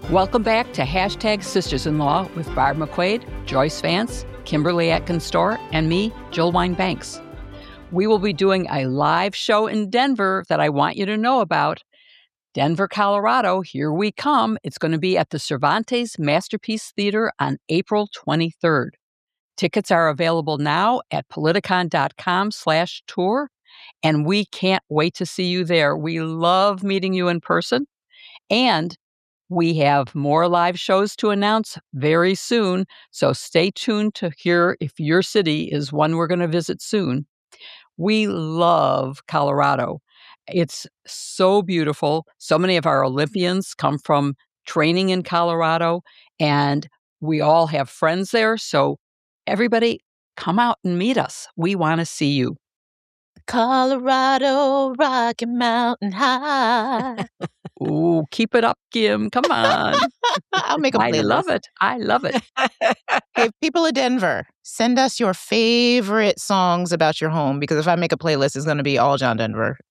Welcome back to Hashtag Sisters-in-Law with Barb McQuaid, Joyce Vance, Kimberly Atkins-Storr, and me, Jill Wine-Banks. We will be doing a live show in Denver that I want you to know about. Denver, Colorado, here we come. It's going to be at the Cervantes Masterpiece Theater on April 23rd. Tickets are available now at politicon.com/tour, and we can't wait to see you there. We love meeting you in person, and we have more live shows to announce very soon, so stay tuned to hear if your city is one we're going to visit soon. We love Colorado. It's so beautiful. So many of our Olympians come from training in Colorado, and we all have friends there. So everybody, come out and meet us. We want to see you. Colorado, Rocky Mountain High. Ooh, keep it up, Kim. Come on. I'll make a playlist. I love it. I love it. Hey, people of Denver, send us your favorite songs about your home, because if I make a playlist, it's going to be all John Denver.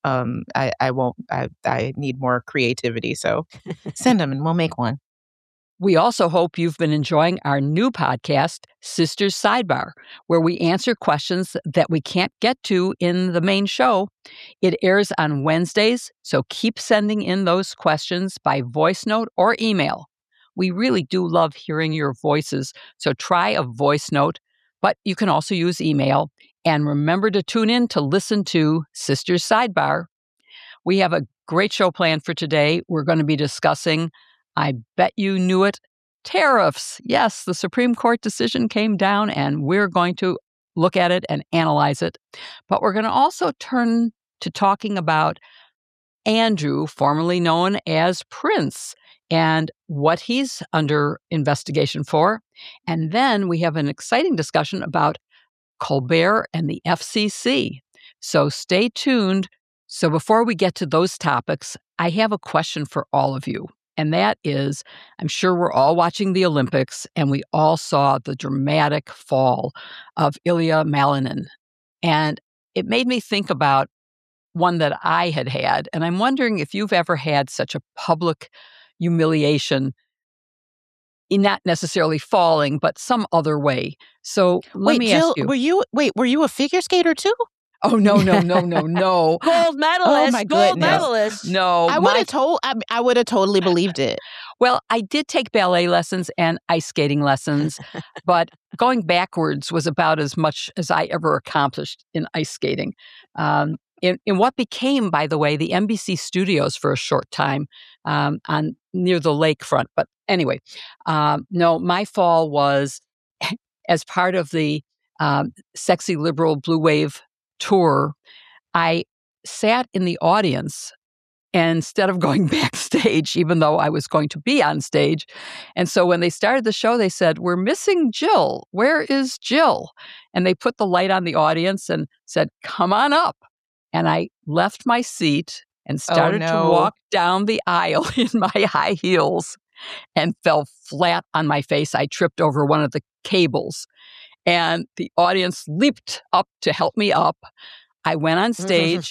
I need more creativity, so send them and we'll make one. We also hope you've been enjoying our new podcast, Sisters Sidebar, where we answer questions that we can't get to in the main show. It airs on Wednesdays, so keep sending in those questions by voice note or email. We really do love hearing your voices, so try a voice note, but you can also use email. And remember to tune in to listen to Sisters Sidebar. We have a great show planned for today. We're going to be discussing, I bet you knew it, tariffs. Yes, the Supreme Court decision came down, and we're going to look at it and analyze it. But we're going to also turn to talking about Andrew, formerly known as Prince, and what he's under investigation for. And then we have an exciting discussion about Colbert and the FCC. So stay tuned. So before we get to those topics, I have a question for all of you. And that is, I'm sure we're all watching the Olympics, and we all saw the dramatic fall of Ilya Malinin. And it made me think about one that I had. And I'm wondering if you've ever had such a public humiliation, in not necessarily falling, but some other way. So let me Jill, ask you. Were you a figure skater too? Oh, no. Gold medalist. Oh, my gold goodness. medalist. No. I would have totally believed it. Well, I did take ballet lessons and ice skating lessons, but going backwards was about as much as I ever accomplished in ice skating. In what became, by the way, the NBC studios for a short time on near the lakefront. But anyway, no, my fall was as part of the Sexy Liberal Blue Wave tour. I sat in the audience instead of going backstage, even though I was going to be on stage. And so when they started the show, they said, "We're missing Jill. Where is Jill?" And they put the light on the audience and said, "Come on up." And I left my seat and started to walk down the aisle in my high heels and fell flat on my face. I tripped over one of the cables, and the audience leaped up to help me up. I went on stage.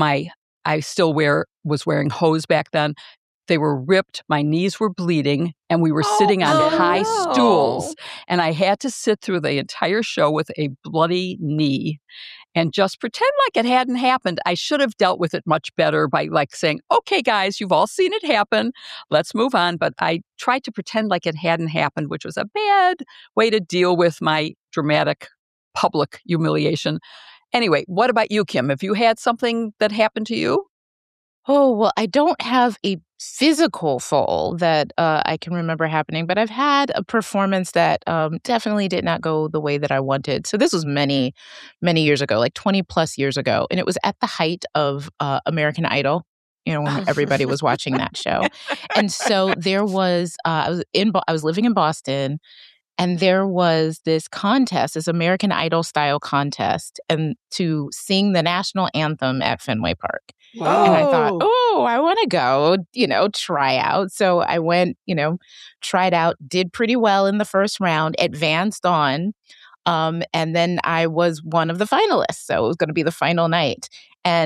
I still was wearing hose back then. They were ripped. My knees were bleeding, and we were sitting on high stools. And I had to sit through the entire show with a bloody knee and just pretend like it hadn't happened. I should have dealt with it much better by saying, "Okay, guys, you've all seen it happen. Let's move on." But I tried to pretend like it hadn't happened, which was a bad way to deal with my dramatic public humiliation. Anyway, what about you, Kim? Have you had something that happened to you? Oh, well, I don't have a physical fall that I can remember happening, but I've had a performance that definitely did not go the way that I wanted. So this was many, many years ago, like 20 plus years ago. And it was at the height of American Idol, when everybody was watching that show. And so there was, I was living in Boston, and there was this contest, this American Idol style contest, and to sing the national anthem at Fenway Park. Wow. And I thought, I want to go, try out. So I went, tried out, did pretty well in the first round, advanced on. And then I was one of the finalists. So it was going to be the final night. And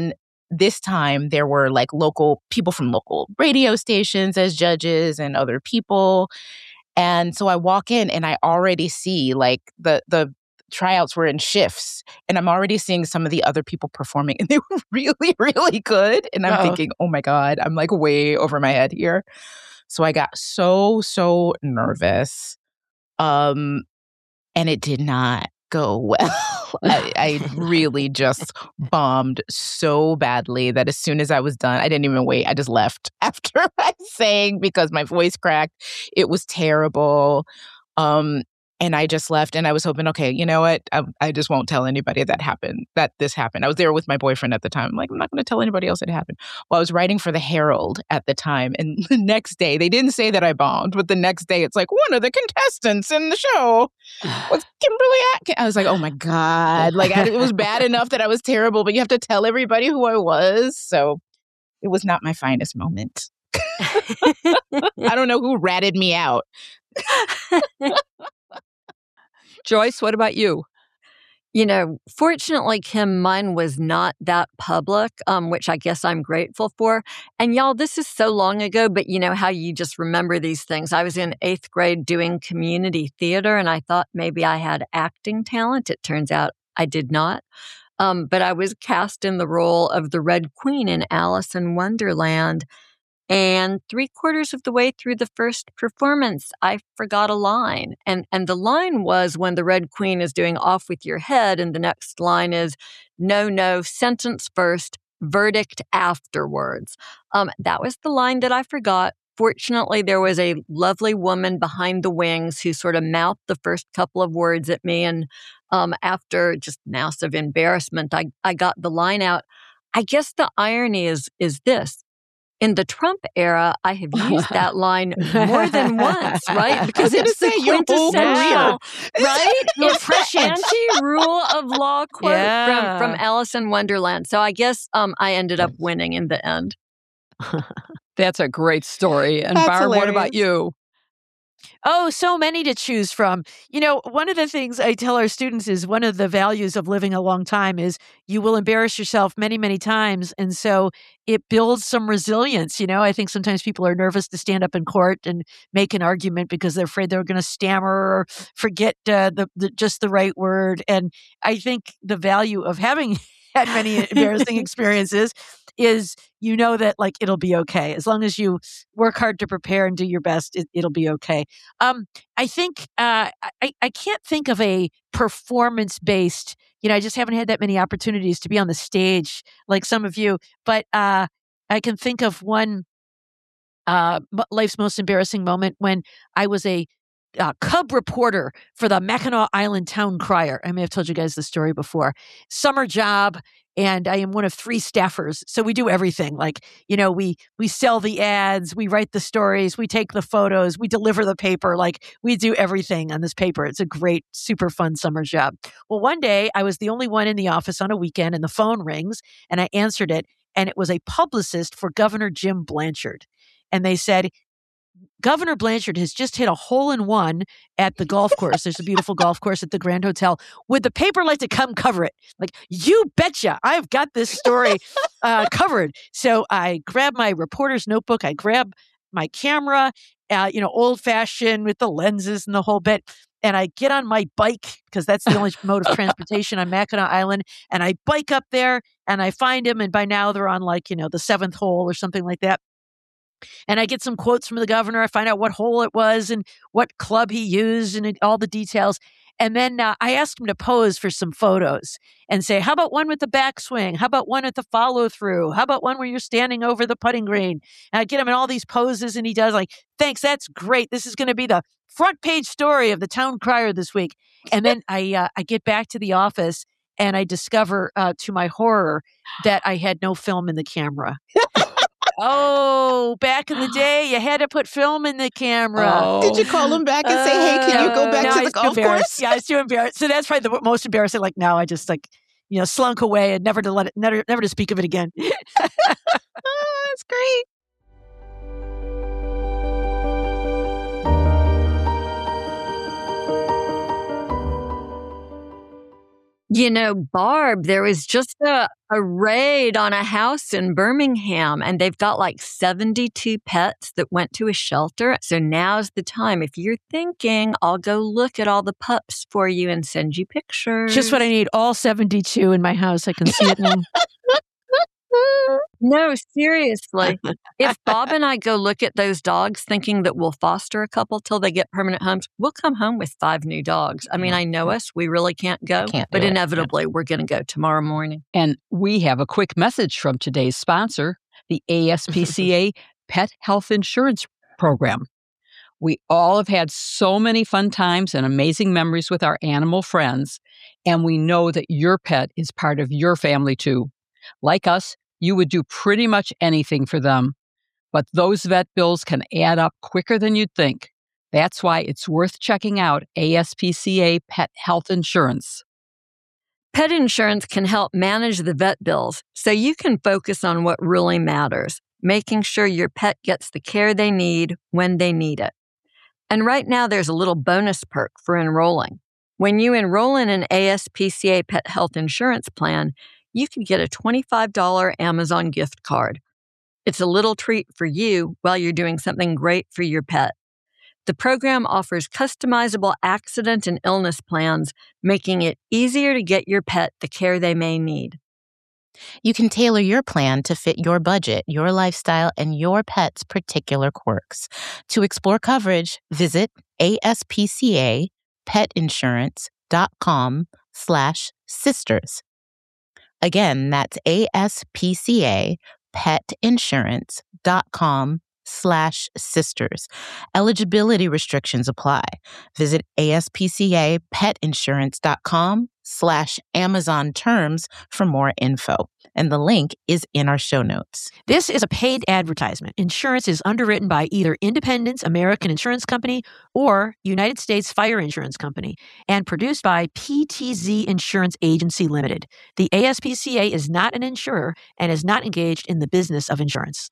this time there were like local people from local radio stations as judges and other people. And so I walk in and I already see like the tryouts were in shifts, and I'm already seeing some of the other people performing, and they were really, really good. And I'm thinking, oh my God, I'm like way over my head here. So I got so nervous. And it did not go well. I really just bombed so badly that as soon as I was done, I didn't even wait. I just left after I sang because my voice cracked. It was terrible. And I just left, and I was hoping, okay, you know what? I just won't tell anybody that this happened. I was there with my boyfriend at the time. I'm like, I'm not going to tell anybody else it happened. Well, I was writing for the Herald at the time. And the next day, they didn't say that I bombed, but the next day, it's like, one of the contestants in the show was Kimberly Atkins. I was like, oh my God. Like, it was bad enough that I was terrible, but you have to tell everybody who I was. So it was not my finest moment. I don't know who ratted me out. Joyce, what about you? Fortunately, Kim, mine was not that public, which I guess I'm grateful for. And y'all, this is so long ago, but you know how you just remember these things. I was in 8th grade doing community theater, and I thought maybe I had acting talent. It turns out I did not. But I was cast in the role of the Red Queen in Alice in Wonderland. And 3/4 of the way through the first performance, I forgot a line. And the line was when the Red Queen is doing off with your head, and the next line is, no, sentence first, verdict afterwards. That was the line that I forgot. Fortunately, there was a lovely woman behind the wings who sort of mouthed the first couple of words at me. And after just massive embarrassment, I got the line out. I guess the irony is this. In the Trump era, I have used that line more than once, right? Because it's the quintessential, right? It's the anti-rule of law quote from Alice in Wonderland. So I guess I ended up winning in the end. That's a great story. And Barb, what about you? Oh, so many to choose from. One of the things I tell our students is one of the values of living a long time is you will embarrass yourself many, many times. And so it builds some resilience. I think sometimes people are nervous to stand up in court and make an argument because they're afraid they're going to stammer or forget just the right word. And I think the value of having had many embarrassing experiences is that like it'll be okay as long as you work hard to prepare and do your best. It'll be okay. I think I can't think of a performance based. I just haven't had that many opportunities to be on the stage like some of you. But I can think of one life's most embarrassing moment when I was a cub reporter for the Mackinac Island Town Crier. I may have told you guys the story before. Summer job. And I am one of 3 staffers. So we do everything. Like, we sell the ads, we write the stories, we take the photos, we deliver the paper. Like, we do everything on this paper. It's a great, super fun summer job. Well, one day I was the only one in the office on a weekend, and the phone rings, and I answered it. And it was a publicist for Governor Jim Blanchard. And they said, Governor Blanchard has just hit a hole-in-one at the golf course. There's a beautiful golf course at the Grand Hotel. Would the paper like to come cover it? Like, you betcha. I've got this story covered. So I grab my reporter's notebook. I grab my camera, old-fashioned with the lenses and the whole bit. And I get on my bike because that's the only mode of transportation on Mackinac Island. And I bike up there and I find him. And by now they're on the 7th hole or something like that. And I get some quotes from the governor. I find out what hole it was and what club he used and all the details. And then I ask him to pose for some photos and say, how about one with the backswing? How about one at the follow through? How about one where you're standing over the putting green? And I get him in all these poses and he does like, thanks, that's great. This is going to be the front page story of the Town Crier this week. And then I get back to the office and I discover to my horror that I had no film in the camera. Oh, back in the day, you had to put film in the camera. Oh. Did you call him back and say, hey, can you go back to the golf course? Yeah, I was too embarrassed. So that's probably the most embarrassing. Like, now I just slunk away and never to speak of it again. Oh, that's great. Barb, there was just a raid on a house in Birmingham, and they've got like 72 pets that went to a shelter. So now's the time. If you're thinking, I'll go look at all the pups for you and send you pictures. Just what I need, all 72 in my house. I can see it now. No, seriously. If Bob and I go look at those dogs thinking that we'll foster a couple till they get permanent homes, we'll come home with 5 new dogs. I mean, I know us. We really can't go, but inevitably we're going to go tomorrow morning. And we have a quick message from today's sponsor, the ASPCA Pet Health Insurance Program. We all have had so many fun times and amazing memories with our animal friends, and we know that your pet is part of your family too. Like us, you would do pretty much anything for them. But those vet bills can add up quicker than you'd think. That's why it's worth checking out ASPCA Pet Health Insurance. Pet insurance can help manage the vet bills so you can focus on what really matters, making sure your pet gets the care they need when they need it. And right now, there's a little bonus perk for enrolling. When you enroll in an ASPCA Pet Health Insurance plan, you can get a $25 Amazon gift card. It's a little treat for you while you're doing something great for your pet. The program offers customizable accident and illness plans, making it easier to get your pet the care they may need. You can tailor your plan to fit your budget, your lifestyle, and your pet's particular quirks. To explore coverage, visit aspcapetinsurance.com/sisters. Again, that's aspcapetinsurance.com/sisters. Eligibility restrictions apply. Visit aspcapetinsurance.com/Amazon terms for more info. And the link is in our show notes. This is a paid advertisement. Insurance is underwritten by either Independence American Insurance Company or United States Fire Insurance Company and produced by PTZ Insurance Agency Limited. The ASPCA is not an insurer and is not engaged in the business of insurance.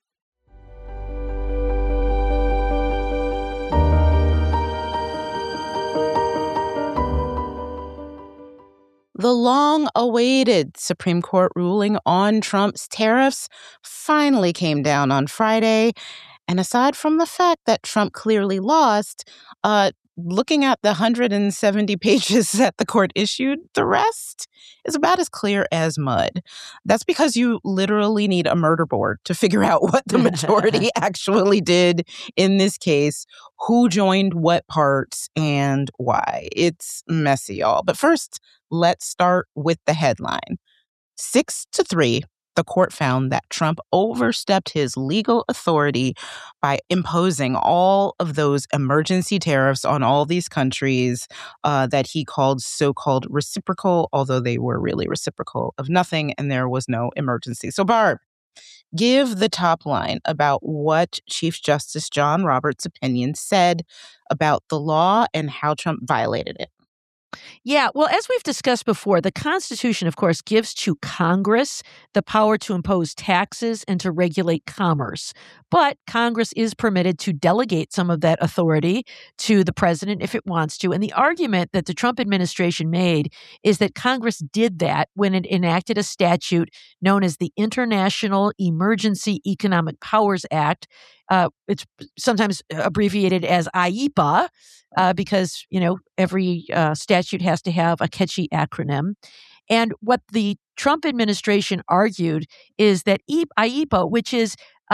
The long-awaited Supreme Court ruling on Trump's tariffs finally came down on Friday. And aside from the fact that Trump clearly lost, looking at the 170 pages that the court issued, the rest is about as clear as mud. That's because you literally need a murder board to figure out what the majority actually did in this case, who joined what parts, and why. It's messy, y'all. But first, let's start with the headline. 6-3, the court found that Trump overstepped his legal authority by imposing all of those emergency tariffs on all these countries that he called so-called reciprocal, although they were really reciprocal of nothing and there was no emergency. So, Barb, give the top line about what Chief Justice John Roberts' opinion said about the law and how Trump violated it. Yeah, well, as we've discussed before, the Constitution, of course, gives to Congress the power to impose taxes and to regulate commerce. But Congress is permitted to delegate some of that authority to the president if it wants to. And the argument that the Trump administration made is that Congress did that when it enacted a statute known as the International Emergency Economic Powers Act. It's sometimes abbreviated as IEPA because, every statute has to have a catchy acronym. And what the Trump administration argued is that IEPA, which is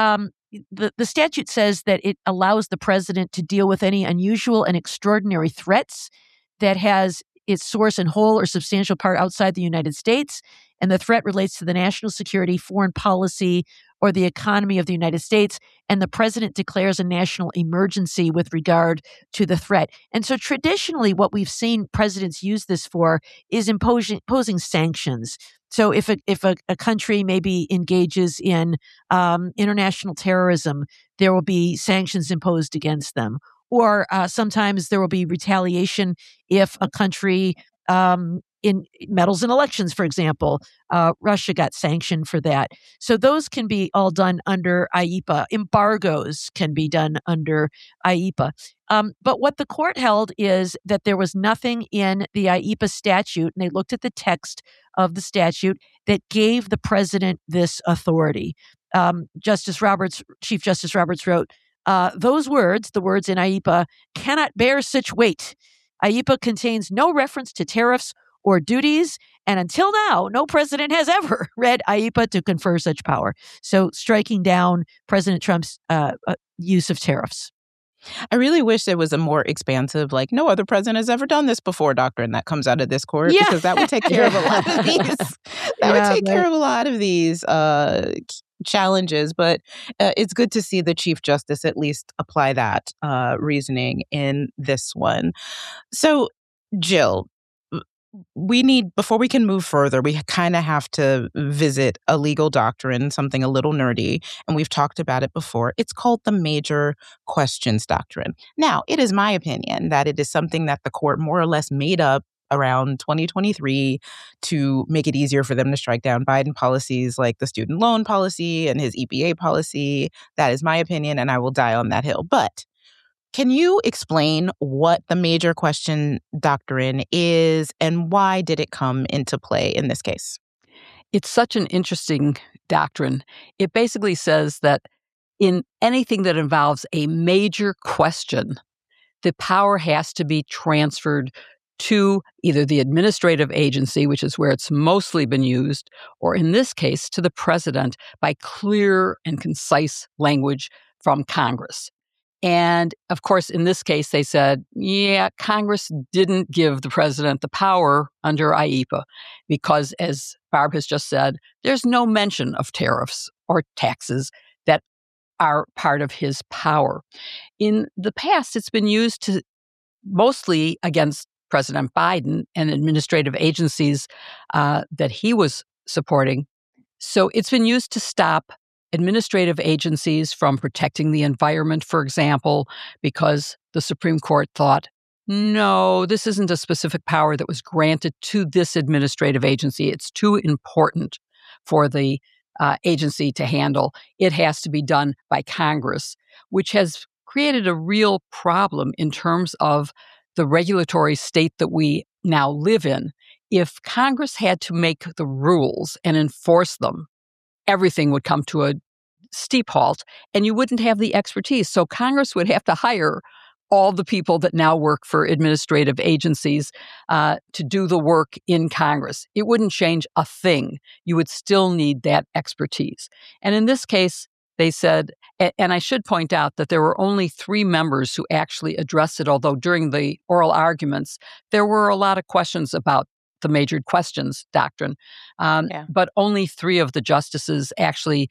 the statute says that it allows the president to deal with any unusual and extraordinary threats that has its source in whole or substantial part outside the United States, and the threat relates to the national security, foreign policy, or the economy of the United States, and the president declares a national emergency with regard to the threat. And so traditionally, what we've seen presidents use this for is imposing sanctions. So if a country maybe engages in international terrorism, there will be sanctions imposed against them. Or sometimes there will be retaliation if a country in metals in elections, for example. Russia got sanctioned for that. So those can be all done under IEEPA. Embargoes can be done under IEEPA. But what the court held is that there was nothing in the IEEPA statute, and they looked at the text of the statute that gave the president this authority. Chief Justice Roberts wrote, those words, the words in IEEPA, cannot bear such weight. IEEPA contains no reference to tariffs or duties, and until now, no president has ever read IEEPA to confer such power. So striking down President Trump's use of tariffs. I really wish there was a more expansive, like, no other president has ever done this before doctrine that comes out of this court, because that would take care of a lot of these. Care of a lot of these challenges. But it's good to see the Chief Justice at least apply that reasoning in this one. So, Jill, before we can move further, we kind of have to visit a legal doctrine, something a little nerdy, and we've talked about it before. It's called the Major Questions Doctrine. Now, it is my opinion that it is something that the court more or less made up around 2023 to make it easier for them to strike down Biden policies like the student loan policy and his EPA policy. That is my opinion, and I will die on that hill. But can you explain what the Major Question Doctrine is and why did it come into play in this case? It's such an interesting doctrine. It basically says that in anything that involves a major question, the power has to be transferred to either the administrative agency, which is where it's mostly been used, or in this case, to the president by clear and concise language from Congress. And of course, in this case, they said, Congress didn't give the president the power under IEEPA because, as Barb has just said, there's no mention of tariffs or taxes that are part of his power. In the past, it's been used to mostly against President Biden and administrative agencies that he was supporting. So it's been used to stop administrative agencies from protecting the environment, for example, because the Supreme Court thought, no, this isn't a specific power that was granted to this administrative agency. It's too important for the agency to handle. It has to be done by Congress, which has created a real problem in terms of the regulatory state that we now live in. If Congress had to make the rules and enforce them, everything would come to a steep halt, and you wouldn't have the expertise. So Congress would have to hire all the people that now work for administrative agencies to do the work in Congress. It wouldn't change a thing. You would still need that expertise. And in this case, they said, and I should point out that there were only 3 members who actually addressed it, although during the oral arguments, there were a lot of questions about the Major Questions Doctrine. But only 3 of the justices actually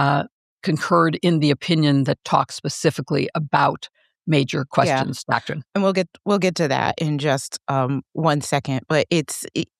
concurred in the opinion that talks specifically about Major Questions Doctrine. And we'll get to that in just 1 second. But it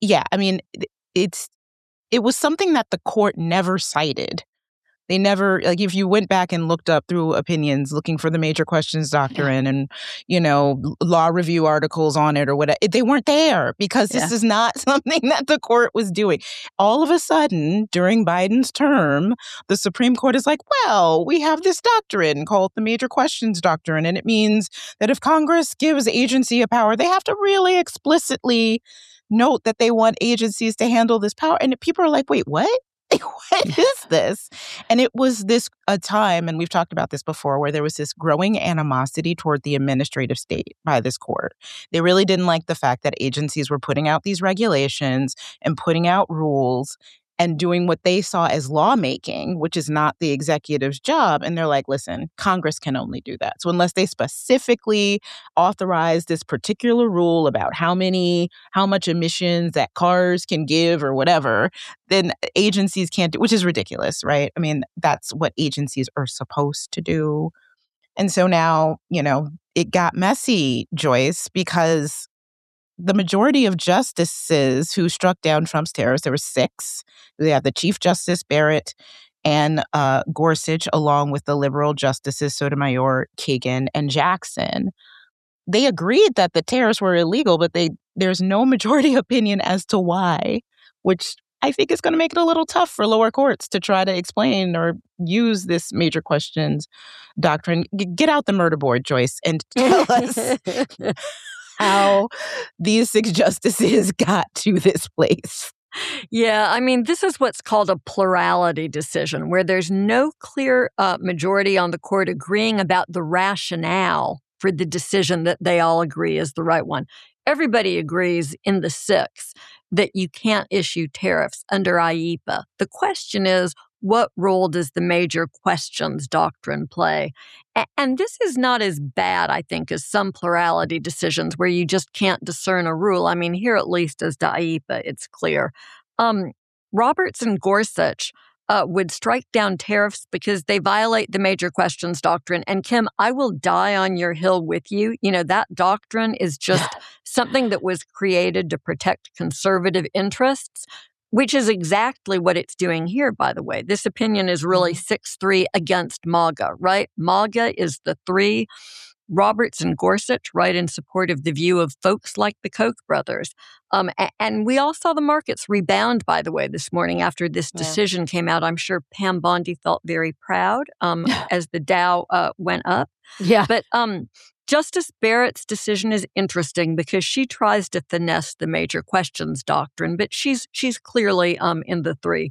was something that the court never cited. They never, like, if you went back and looked up through opinions looking for the Major Questions Doctrine and, law review articles on it or whatever, they weren't there because this is not something that the court was doing. All of a sudden, during Biden's term, the Supreme Court is like, well, we have this doctrine called the Major Questions Doctrine, and it means that if Congress gives agency a power, they have to really explicitly note that they want agencies to handle this power. And people are like, wait, what? What is this? And it was a time, and we've talked about this before, where there was this growing animosity toward the administrative state by this court. They really didn't like the fact that agencies were putting out these regulations and putting out rules and doing what they saw as lawmaking, which is not the executive's job. And they're like, listen, Congress can only do that. So unless they specifically authorize this particular rule about how much emissions that cars can give or whatever, then agencies can't do, which is ridiculous, right? I mean, that's what agencies are supposed to do. And so now, it got messy, Joyce, because the majority of justices who struck down Trump's tariffs, there were 6. They have the Chief Justice Barrett and Gorsuch, along with the liberal justices Sotomayor, Kagan, and Jackson. they agreed that the tariffs were illegal, but there's no majority opinion as to why, which I think is going to make it a little tough for lower courts to try to explain or use this major questions doctrine. Get out the murder board, Joyce, and tell us how these 6 justices got to this place. Yeah, I mean, this is what's called a plurality decision, where there's no clear majority on the court agreeing about the rationale for the decision that they all agree is the right one. Everybody agrees in the 6 that you can't issue tariffs under IEEPA. The question is, what role does the major questions doctrine play? And this is not as bad, I think, as some plurality decisions where you just can't discern a rule. I mean, here at least as to IEEPA, it's clear. Roberts and Gorsuch would strike down tariffs because they violate the major questions doctrine. And Kim, I will die on your hill with you. You know, that doctrine is just something that was created to protect conservative interests, which is exactly what it's doing here, by the way. This opinion is really 6-3 against MAGA, right? MAGA is the 3. Roberts and Gorsuch write in support of the view of folks like the Koch brothers. And we all saw the markets rebound, by the way, this morning after this decision came out. I'm sure Pam Bondi felt very proud as the Dow went up. Yeah. But Justice Barrett's decision is interesting because she tries to finesse the major questions doctrine, but she's clearly in the 3.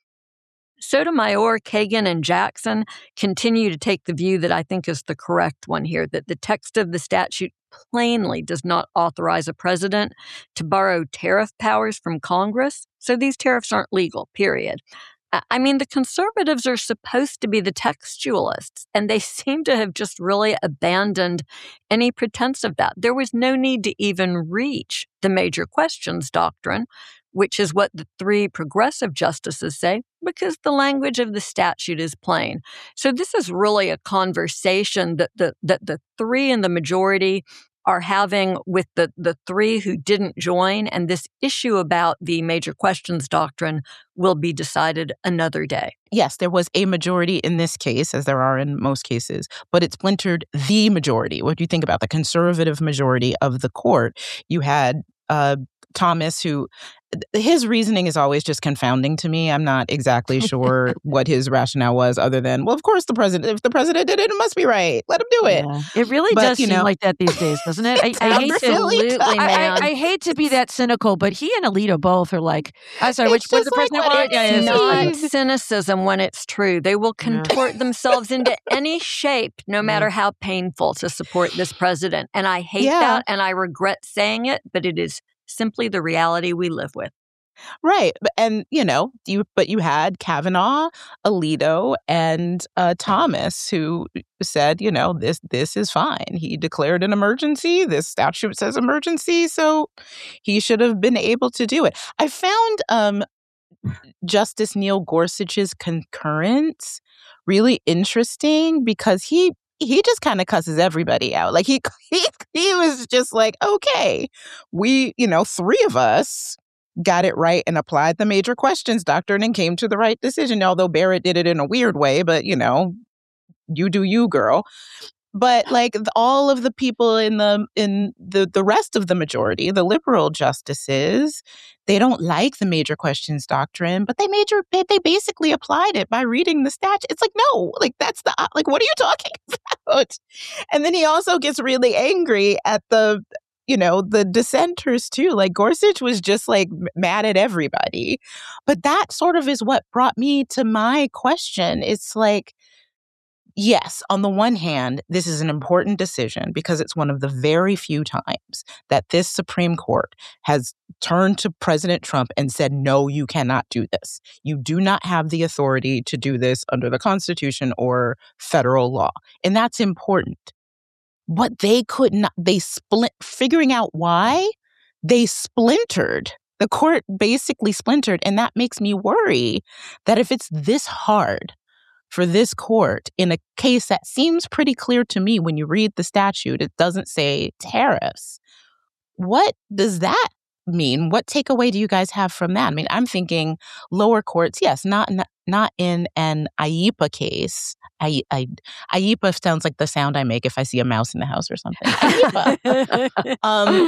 Sotomayor, Kagan, and Jackson continue to take the view that I think is the correct one here, that the text of the statute plainly does not authorize a president to borrow tariff powers from Congress, so these tariffs aren't legal, period. I mean, the conservatives are supposed to be the textualists, and they seem to have just really abandoned any pretense of that. There was no need to even reach the major questions doctrine, which is what the 3 progressive justices say, because the language of the statute is plain. So this is really a conversation that the 3 in the majority are having with the 3 who didn't join, and this issue about the major questions doctrine will be decided another day. Yes, there was a majority in this case, as there are in most cases, but it splintered the majority. What do you think about the conservative majority of the court? You had Thomas, who his reasoning is always just confounding to me. I'm not exactly sure what his rationale was, other than, well, of course, if the president did it, it must be right. Let him do it. Yeah. It really does seem like that these days, doesn't it? I hate to be that cynical, but he and Alito both are like, I'm sorry, which was the president want? It's not cynicism when it's true. They will contort themselves into any shape, no matter how painful, to support this president. And I hate that, and I regret saying it, but it is simply the reality we live with. Right. And, you had Kavanaugh, Alito, and Thomas, who said, this is fine. He declared an emergency. This statute says emergency, so he should have been able to do it. I found Justice Neil Gorsuch's concurrence really interesting because he just kind of cusses everybody out. Like he was just like, okay, we, 3 of us got it right and applied the major questions doctrine and came to the right decision. Although Barrett did it in a weird way, but you do you, girl. But like all of the people in the rest of the majority, the liberal justices, they don't like the major questions doctrine, but they basically applied it by reading the statute. It's like, no, like what are you talking about? And then he also gets really angry at the dissenters too. Like Gorsuch was just like mad at everybody. But that sort of is what brought me to my question. It's like, yes, on the one hand, this is an important decision because it's one of the very few times that this Supreme Court has turned to President Trump and said, no, you cannot do this. You do not have the authority to do this under the Constitution or federal law. And that's important. But they could not, figuring out why, they splintered. The court basically splintered. And that makes me worry that if it's this hard for this court in a case that seems pretty clear to me when you read the statute, it doesn't say tariffs. What does that mean? What takeaway do you guys have from that? I mean, I'm thinking lower courts, yes, not not in an IEPA case. IEPA sounds like the sound I make if I see a mouse in the house or something. IEPA.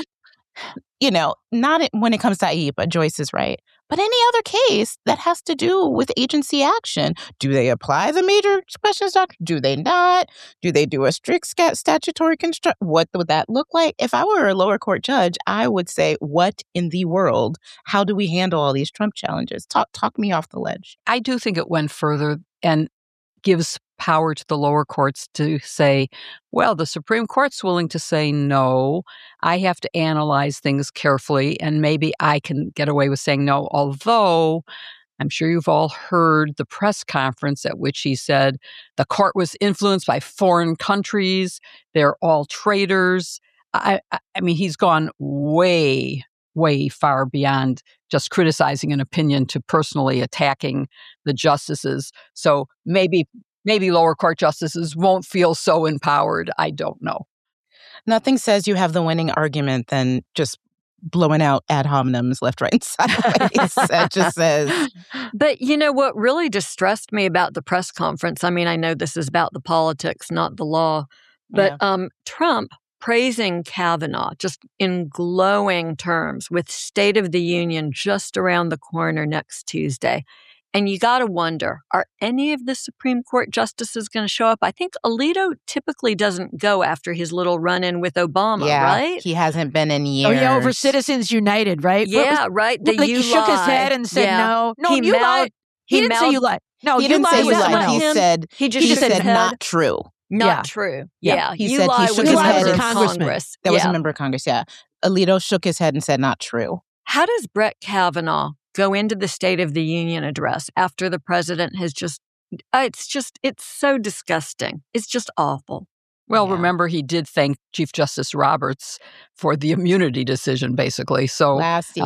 Not when it comes to IEPA, Joyce is right. But any other case that has to do with agency action, do they apply the major questions doctrine? Do they not? Do they do a strict statutory construct? What would that look like? If I were a lower court judge, I would say, what in the world? How do we handle all these Trump challenges? Talk me off the ledge. I do think it went further and gives power to the lower courts to say, well, the Supreme Court's willing to say no. I have to analyze things carefully, and maybe I can get away with saying no, although I'm sure you've all heard the press conference at which he said the court was influenced by foreign countries. They're all traitors. I mean, he's gone way far beyond just criticizing an opinion to personally attacking the justices. So maybe lower court justices won't feel so empowered. I don't know. Nothing says you have the winning argument than just blowing out ad hominems left, right, and sideways. That just says. But what really distressed me about the press conference, I mean, I know this is about the politics, not the law, but Trump praising Kavanaugh just in glowing terms with State of the Union just around the corner next Tuesday. And you got to wonder, are any of the Supreme Court justices going to show up? I think Alito typically doesn't go after his little run-in with Obama, right? He hasn't been in years. Oh, yeah, over Citizens United, right? Yeah, right. He shook his head and said no. No, you lied. He didn't say you lied. No, he didn't say you lied. He just said not true. Not true. Yeah. He said he shook his head in Congress. That was a member of Congress, yeah. Alito shook his head and said not true. How does Brett Kavanaugh go into the State of the Union address after the president has it's so disgusting. It's just awful. Well, remember, he did thank Chief Justice Roberts for the immunity decision, basically. So thank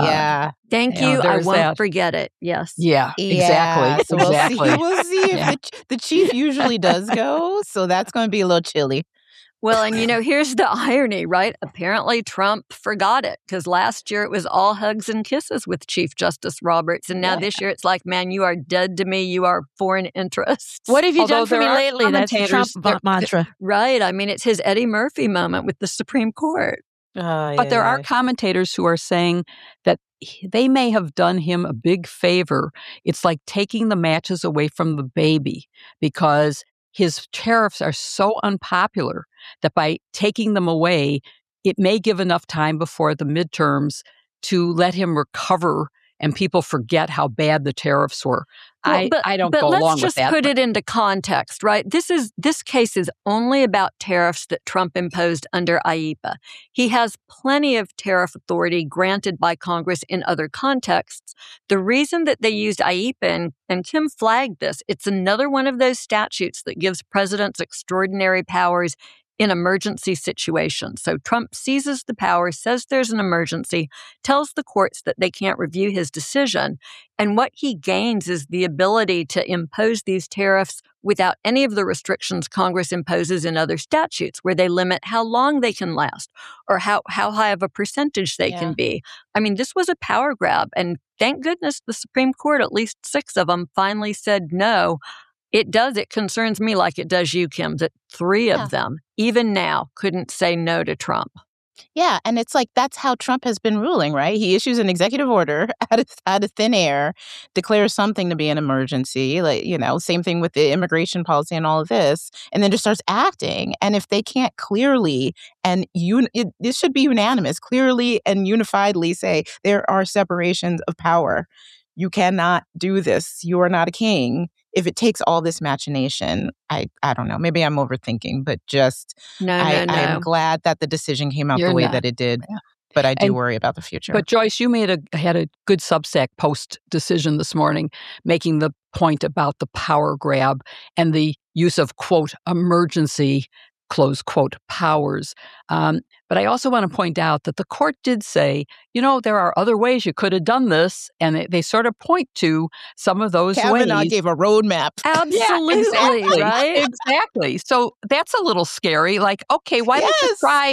you. I won't forget it. Yes. Yeah, exactly. So we'll see if the chief usually does go. So that's going to be a little chilly. Well, and here's the irony, right? Apparently Trump forgot it because last year it was all hugs and kisses with Chief Justice Roberts. And now this year it's like, man, you are dead to me. You are foreign interests. What have you done for me lately? That's the Trump mantra. Right. I mean, it's his Eddie Murphy moment with the Supreme Court. But there are commentators who are saying that they may have done him a big favor. It's like taking the matches away from the baby because his tariffs are so unpopular that by taking them away, it may give enough time before the midterms to let him recover and people forget how bad the tariffs were. I don't go along with that. But let's just put it into context, right? This case is only about tariffs that Trump imposed under IEPA. He has plenty of tariff authority granted by Congress in other contexts. The reason that they used IEPA, and Kim flagged this, it's another one of those statutes that gives presidents extraordinary powers in emergency situations. So Trump seizes the power, says there's an emergency, tells the courts that they can't review his decision. And what he gains is the ability to impose these tariffs without any of the restrictions Congress imposes in other statutes, where they limit how long they can last or how high of a percentage they can be. I mean, this was a power grab. And thank goodness the Supreme Court, at least 6 of them, finally said no. It does. It concerns me like it does you, Kim, that 3 of them, even now, couldn't say no to Trump. Yeah, and it's like that's how Trump has been ruling, right? He issues an executive order out of thin air, declares something to be an emergency, same thing with the immigration policy and all of this, and then just starts acting. And if they can't clearly, and this should be unanimous, clearly and unifiedly say there are separations of power. You cannot do this. You are not a king. If it takes all this machination, I don't know. Maybe I'm overthinking, but just no. I'm glad that the decision came out the way that it did. Yeah. But I do worry about the future. But Joyce, you had a good Substack post decision this morning, making the point about the power grab and the use of, quote, emergency, close quote, powers. But I also want to point out that the court did say, there are other ways you could have done this. And they sort of point to some of those Kavanaugh ways. Gave a roadmap. Absolutely, exactly, right? Exactly. So that's a little scary. Like, okay, why don't you try,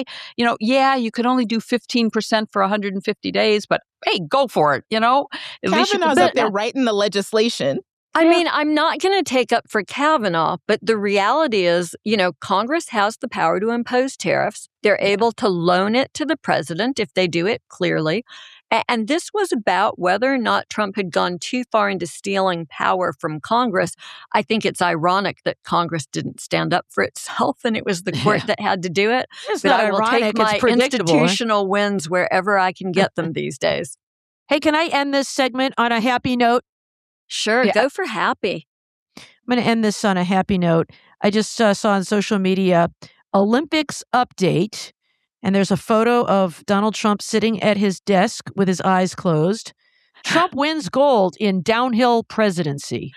you could only do 15% for 150 days, but hey, go for it, Kavanaugh's up there writing the legislation. I mean, I'm not going to take up for Kavanaugh, but the reality is, Congress has the power to impose tariffs. They're able to loan it to the president if they do it clearly. And this was about whether or not Trump had gone too far into stealing power from Congress. I think it's ironic that Congress didn't stand up for itself and it was the court that had to do it. It's but not I will ironic, take my it's predictable. institutional wins wherever I can get them these days. Hey, can I end this segment on a happy note? Sure, go for happy. I'm going to end this on a happy note. I just saw on social media, Olympics update, and there's a photo of Donald Trump sitting at his desk with his eyes closed. Trump wins gold in downhill presidency.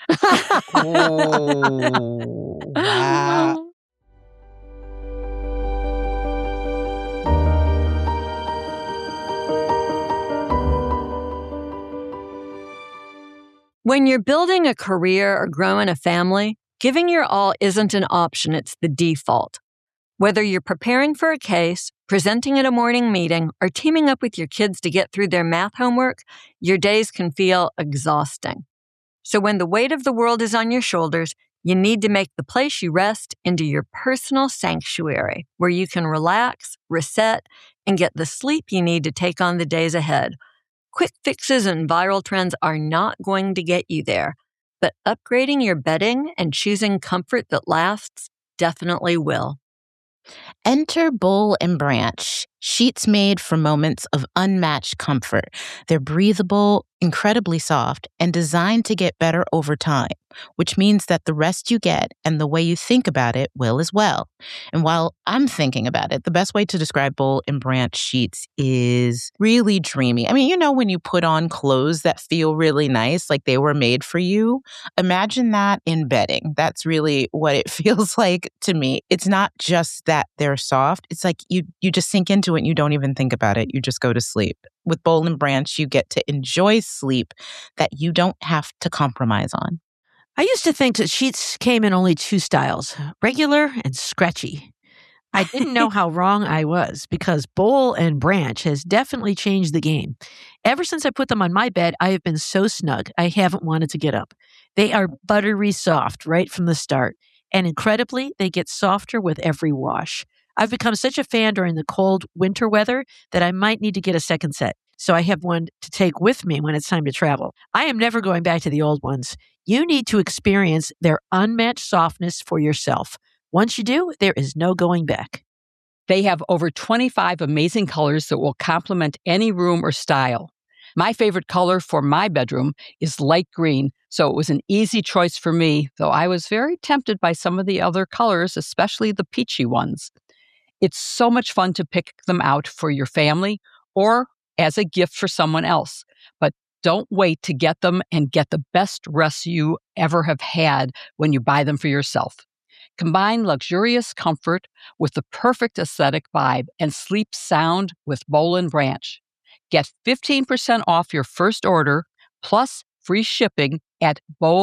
Oh, wow. When you're building a career or growing a family, giving your all isn't an option, it's the default. Whether you're preparing for a case, presenting at a morning meeting, or teaming up with your kids to get through their math homework, your days can feel exhausting. So when the weight of the world is on your shoulders, you need to make the place you rest into your personal sanctuary, where you can relax, reset, and get the sleep you need to take on the days ahead. Quick fixes and viral trends are not going to get you there, but upgrading your bedding and choosing comfort that lasts definitely will. Enter Boll and Branch, sheets made for moments of unmatched comfort. They're breathable, incredibly soft, and designed to get better over time, which means that the rest you get and the way you think about it will as well. And while I'm thinking about it, the best way to describe Boll and Branch sheets is really dreamy. I mean, when you put on clothes that feel really nice, like they were made for you, imagine that in bedding. That's really what it feels like to me. It's not just that they're soft. It's like you just sink into it and you don't even think about it. You just go to sleep. With Boll and Branch, you get to enjoy sleep that you don't have to compromise on. I used to think that sheets came in only two styles, regular and scratchy. I didn't know how wrong I was because Boll and Branch has definitely changed the game. Ever since I put them on my bed, I have been so snug, I haven't wanted to get up. They are buttery soft right from the start, and incredibly, they get softer with every wash. I've become such a fan during the cold winter weather that I might need to get a second set. So I have one to take with me when it's time to travel. I am never going back to the old ones. You need to experience their unmatched softness for yourself. Once you do, there is no going back. They have over 25 amazing colors that will complement any room or style. My favorite color for my bedroom is light green, so it was an easy choice for me, though I was very tempted by some of the other colors, especially the peachy ones. It's so much fun to pick them out for your family or as a gift for someone else. But don't wait to get them and get the best rest you ever have had when you buy them for yourself. Combine luxurious comfort with the perfect aesthetic vibe and sleep sound with Boll and Branch. Get 15% off your first order plus free shipping at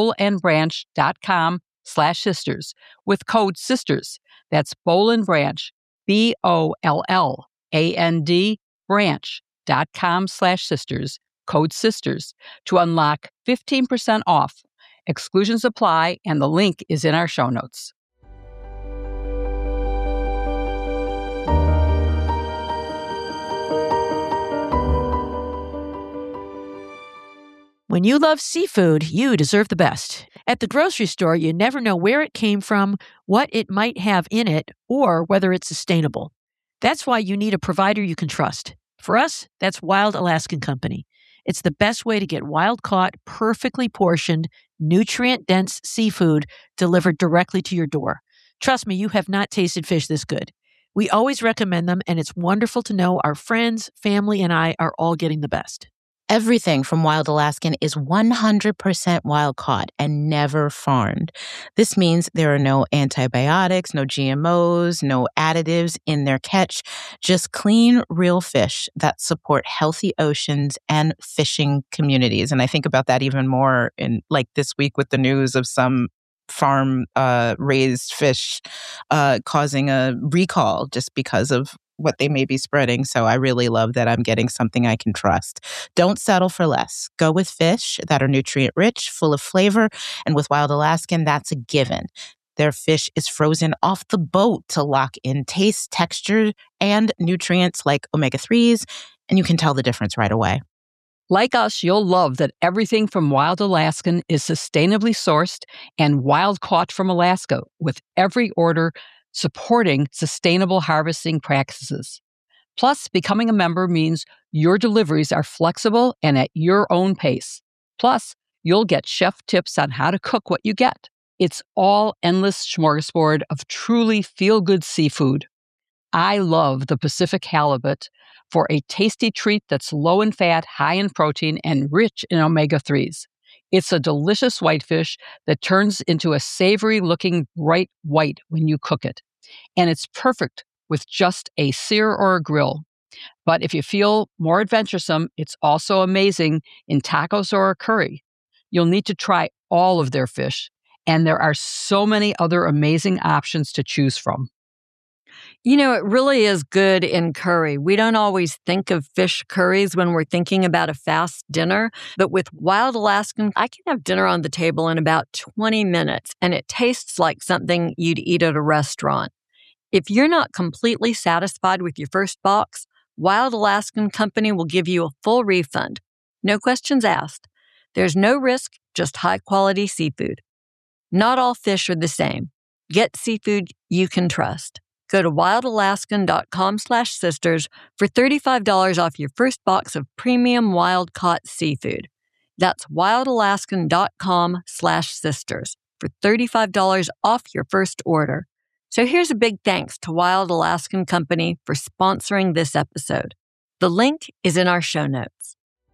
bollandbranch.com/sisters with code SISTERS. That's Boll and Branch, BOLLAND branch.com/sisters, code SISTERS to unlock 15% off. Exclusions apply, and the link is in our show notes. When you love seafood, you deserve the best. At the grocery store, you never know where it came from, what it might have in it, or whether it's sustainable. That's why you need a provider you can trust. For us, that's Wild Alaskan Company. It's the best way to get wild-caught, perfectly portioned, nutrient-dense seafood delivered directly to your door. Trust me, you have not tasted fish this good. We always recommend them, and it's wonderful to know our friends, family, and I are all getting the best. Everything from Wild Alaskan is 100% wild caught and never farmed. This means there are no antibiotics, no GMOs, no additives in their catch, just clean, real fish that support healthy oceans and fishing communities. And I think about that even more in like this week with the news of some farm raised fish causing a recall just because of what they may be spreading. So I really love that I'm getting something I can trust. Don't settle for less. Go with fish that are nutrient rich, full of flavor. And with Wild Alaskan, that's a given. Their fish is frozen off the boat to lock in taste, texture, and nutrients like omega-3s. And you can tell the difference right away. Like us, you'll love that everything from Wild Alaskan is sustainably sourced and wild caught from Alaska, with every order supporting sustainable harvesting practices. Plus, becoming a member means your deliveries are flexible and at your own pace. Plus, you'll get chef tips on how to cook what you get. It's all endless smorgasbord of truly feel-good seafood. I love the Pacific halibut for a tasty treat that's low in fat, high in protein, and rich in omega-3s. It's a delicious whitefish that turns into a savory-looking bright white when you cook it. And it's perfect with just a sear or a grill. But if you feel more adventuresome, it's also amazing in tacos or a curry. You'll need to try all of their fish, and there are so many other amazing options to choose from. You know, it really is good in curry. We don't always think of fish curries when we're thinking about a fast dinner, but with Wild Alaskan, I can have dinner on the table in about 20 minutes, and it tastes like something you'd eat at a restaurant. If you're not completely satisfied with your first box, Wild Alaskan Company will give you a full refund. No questions asked. There's no risk, just high-quality seafood. Not all fish are the same. Get seafood you can trust. Go to wildalaskan.com/sisters for $35 off your first box of premium wild-caught seafood. That's wildalaskan.com/sisters for $35 off your first order. So here's a big thanks to Wild Alaskan Company for sponsoring this episode. The link is in our show notes.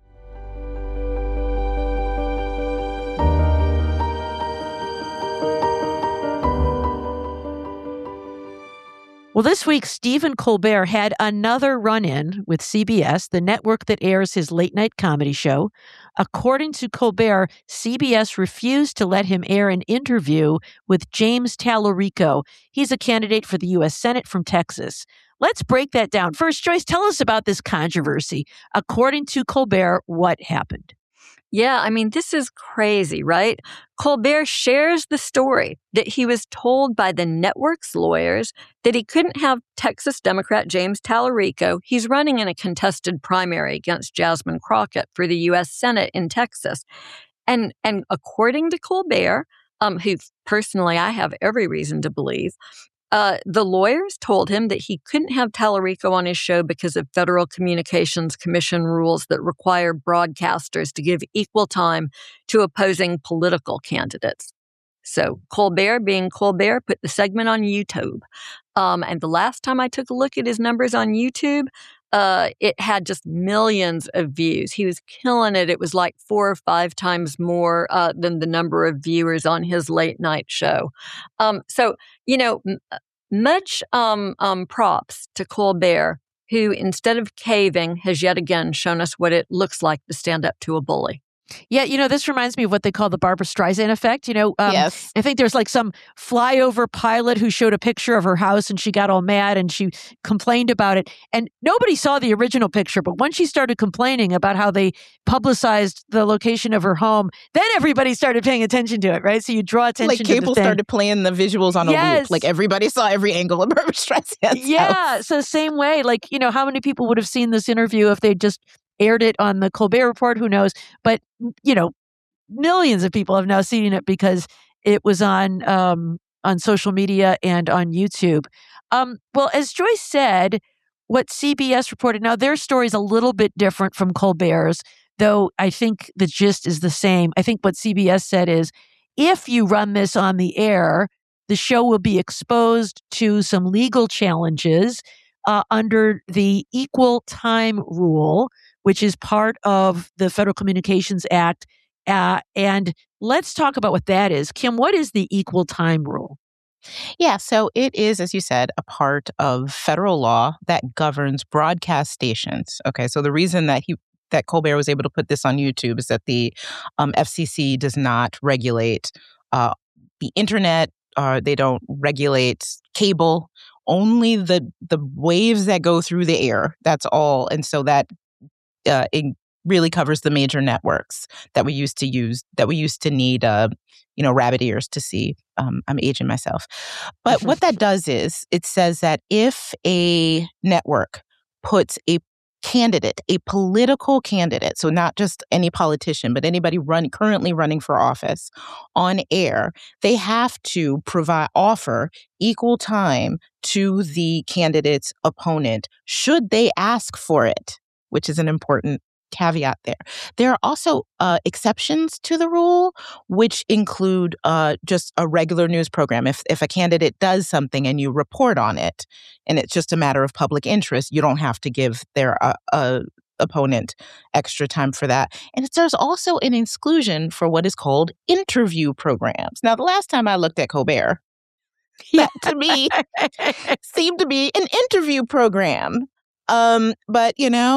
Well, this week, Stephen Colbert had another run-in with CBS, the network that airs his late-night comedy show. According to Colbert, CBS refused to let him air an interview with James Tallarico. He's a candidate for the U.S. Senate from Texas. Let's break that down. First, Joyce, tell us about this controversy. According to Colbert, what happened? Yeah, I mean, this is crazy, right? Colbert shares the story that he was told by the network's lawyers that he couldn't have Texas Democrat James Tallarico. He's running in a contested primary against Jasmine Crockett for the U.S. Senate in Texas. And according to Colbert, who personally I have every reason to believe, the lawyers told him that he couldn't have Tallarico on his show because of Federal Communications Commission rules that require broadcasters to give equal time to opposing political candidates. So Colbert, being Colbert, put the segment on YouTube. And the last time I took a look at his numbers on YouTube, it had just millions of views. He was killing it. It was like 4 or 5 times more than the number of viewers on his late night show. So, you know, much props to Colbert, who instead of caving has yet again shown us what it looks like to stand up to a bully. Yeah, you know, this reminds me of what they call the Barbra Streisand effect. You know, Yes. I think there's like some flyover pilot who showed a picture of her house and she got all mad and she complained about it. And nobody saw the original picture. But when she started complaining about how they publicized the location of her home, then everybody started paying attention to it, right? So you draw attention Like to cable the thing. started playing the visuals on a Yes. loop. Like everybody saw every angle of Barbra Streisand's Yeah. house. So same way, like, you know, how many people would have seen this interview if they just aired it on the Colbert Report? Who knows? But, you know, millions of people have now seen it because it was on social media and on YouTube. Well, as Joyce said, what CBS reported, now their story is a little bit different from Colbert's, though I think the gist is the same. I think what CBS said is, if you run this on the air, the show will be exposed to some legal challenges under the equal time rule, which is part of the Federal Communications Act. And let's talk about what that is. Kim, what is the equal time rule? Yeah, so it is, as you said, a part of federal law that governs broadcast stations. Okay, so the reason that Colbert was able to put this on YouTube is that the FCC does not regulate the internet. They don't regulate cable. only the waves that go through the air. That's all. And so that it really covers the major networks that we used to use, that we used to need, rabbit ears to see. I'm aging myself. But what that does is it says that if a network puts a candidate, a political candidate, so not just any politician, but anybody currently running for office on air, they have to offer equal time to the candidate's opponent should they ask for it, which is an important caveat there. There are also exceptions to the rule, which include just a regular news program. If a candidate does something and you report on it, and it's just a matter of public interest, you don't have to give their opponent extra time for that. And there's also an exclusion for what is called interview programs. Now, the last time I looked at Colbert, that to me seemed to be an interview program. But,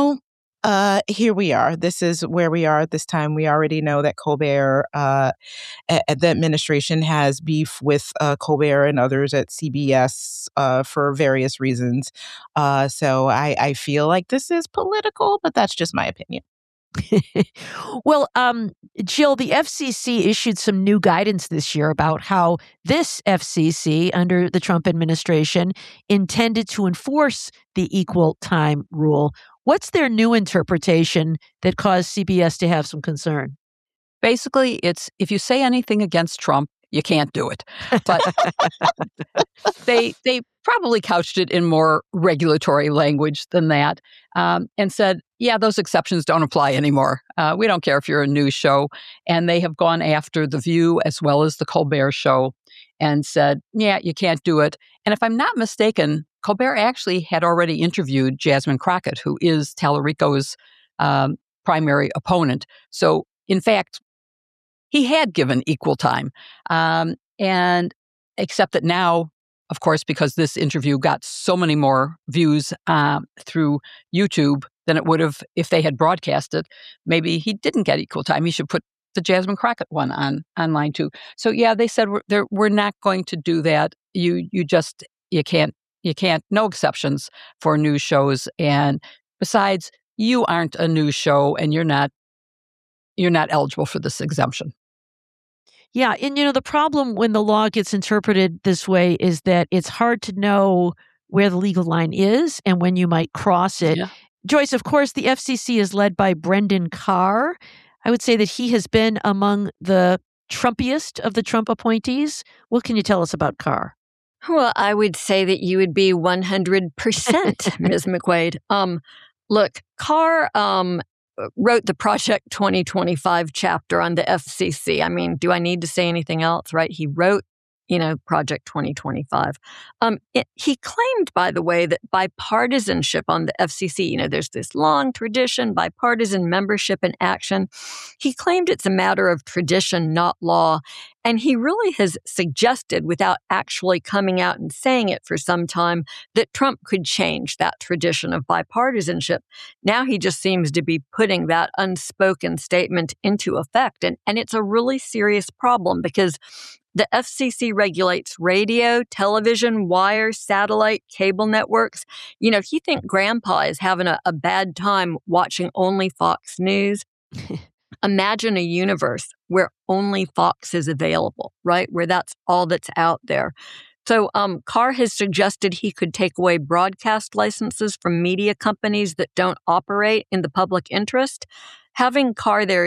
here we are. This is where we are at this time. We already know that Colbert, the administration has beef with Colbert and others at CBS for various reasons. So I feel like this is political, but that's just my opinion. Well, Jill, the FCC issued some new guidance this year about how this FCC under the Trump administration intended to enforce the equal time rule. What's their new interpretation that caused CBS to have some concern? Basically, it's if you say anything against Trump, you can't do it. But they probably couched it in more regulatory language than that, and said, yeah, those exceptions don't apply anymore. We don't care if you're a news show. And they have gone after The View as well as the Colbert Show and said, yeah, you can't do it. And if I'm not mistaken, Colbert actually had already interviewed Jasmine Crockett, who is Tallarico's primary opponent. So, in fact, he had given equal time. And except that now, of course, because this interview got so many more views through YouTube than it would have if they had broadcast it, maybe he didn't get equal time. He should put the Jasmine Crockett one online too. So yeah, they said we're not going to do that. You can't, no exceptions for news shows. And besides, you aren't a news show and you're not eligible for this exemption. Yeah. And, the problem when the law gets interpreted this way is that it's hard to know where the legal line is and when you might cross it. Yeah. Joyce, of course, the FCC is led by Brendan Carr. I would say that he has been among the Trumpiest of the Trump appointees. What can you tell us about Carr? Well, I would say that you would be 100%, Ms. McQuaid. Look, Carr wrote the Project 2025 chapter on the FCC. I mean, do I need to say anything else, right? He wrote, Project 2025. He claimed, by the way, that bipartisanship on the FCC, there's this long tradition, bipartisan membership and action. He claimed it's a matter of tradition, not law. And he really has suggested, without actually coming out and saying it for some time, that Trump could change that tradition of bipartisanship. Now he just seems to be putting that unspoken statement into effect. And it's a really serious problem because the FCC regulates radio, television, wire, satellite, cable networks. If you think grandpa is having a bad time watching only Fox News, imagine a universe where only Fox is available, right? Where that's all that's out there. So Carr has suggested he could take away broadcast licenses from media companies that don't operate in the public interest. Having Carr there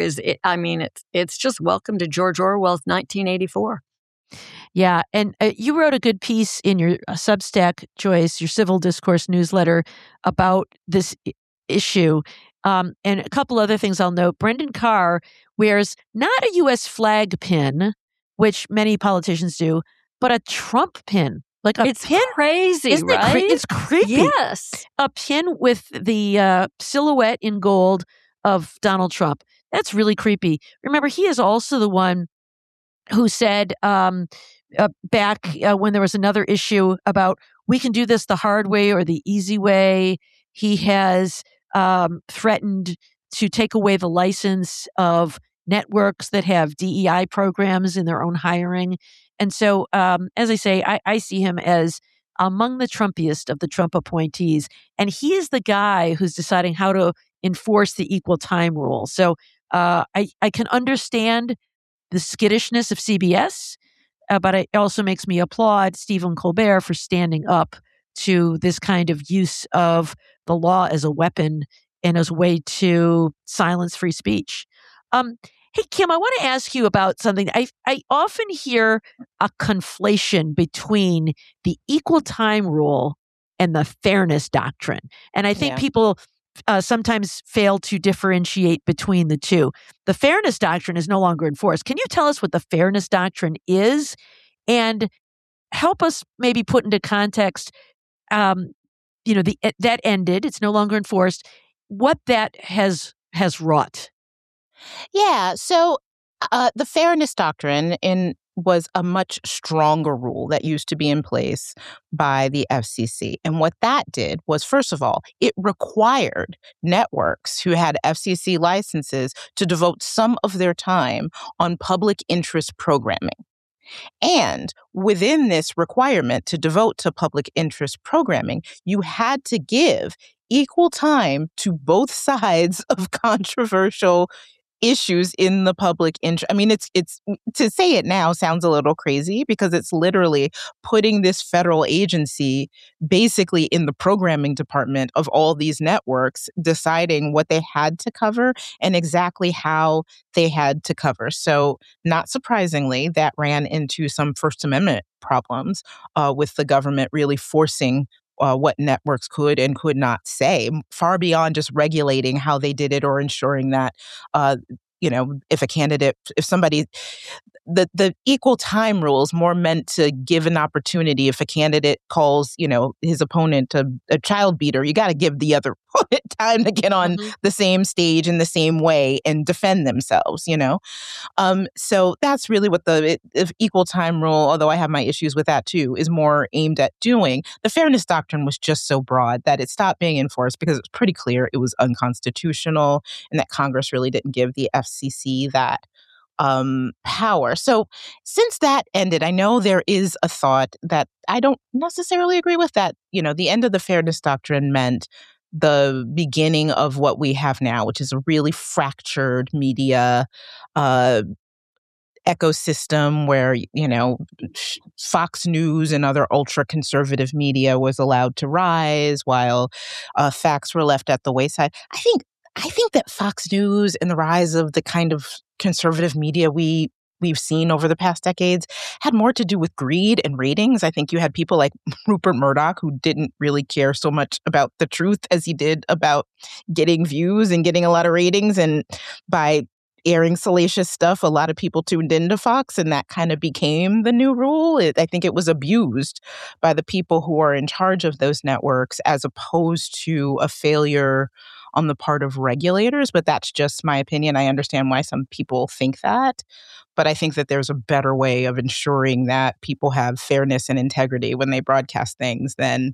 it's just welcome to George Orwell's 1984. Yeah. And you wrote a good piece in your Substack, Joyce, your Civil Discourse newsletter about this issue. And a couple other things I'll note. Brendan Carr wears not a U.S. flag pin, which many politicians do, but a Trump pin. Like it's pin. Crazy, Isn't right? It's creepy. Yes. A pin with the silhouette in gold of Donald Trump. That's really creepy. Remember, he is also the one who said back when there was another issue about we can do this the hard way or the easy way, he has threatened to take away the license of networks that have DEI programs in their own hiring. And so, as I say, I see him as among the Trumpiest of the Trump appointees. And he is the guy who's deciding how to enforce the equal time rule. So I can understand the skittishness of CBS, but it also makes me applaud Stephen Colbert for standing up to this kind of use of the law as a weapon and as a way to silence free speech. Hey, Kim, I want to ask you about something. I often hear a conflation between the equal time rule and the fairness doctrine. And I think people sometimes fail to differentiate between the two. The fairness doctrine is no longer enforced. Can you tell us what the fairness doctrine is and help us maybe put into context, that ended, it's no longer enforced, what that has wrought? Yeah. So the fairness doctrine was a much stronger rule that used to be in place by the FCC. And what that did was, first of all, it required networks who had FCC licenses to devote some of their time on public interest programming. And within this requirement to devote to public interest programming, you had to give equal time to both sides of controversial issues in the public interest. I mean, it's to say it now sounds a little crazy because it's literally putting this federal agency basically in the programming department of all these networks, deciding what they had to cover and exactly how they had to cover. So not surprisingly, that ran into some First Amendment problems with the government really forcing what networks could and could not say, far beyond just regulating how they did it or ensuring that, if somebody, the equal time rule is more meant to give an opportunity. If a candidate calls, his opponent a child beater, you got to give the other opponent time to get on the same stage in the same way and defend themselves, So that's really what the equal time rule, although I have my issues with that too, is more aimed at doing. The fairness doctrine was just so broad that it stopped being enforced because it was pretty clear it was unconstitutional and that Congress really didn't give the FCC that power. So since that ended, I know there is a thought that I don't necessarily agree with, that, the end of the fairness doctrine meant the beginning of what we have now, which is a really fractured media ecosystem where, Fox News and other ultra-conservative media was allowed to rise while facts were left at the wayside. I think that Fox News and the rise of the kind of conservative media we've seen over the past decades had more to do with greed and ratings. I think you had people like Rupert Murdoch, who didn't really care so much about the truth as he did about getting views and getting a lot of ratings. And by airing salacious stuff, a lot of people tuned into Fox, and that kind of became the new rule. I think it was abused by the people who are in charge of those networks as opposed to a failure on the part of regulators. But that's just my opinion. I understand why some people think that. But I think that there's a better way of ensuring that people have fairness and integrity when they broadcast things than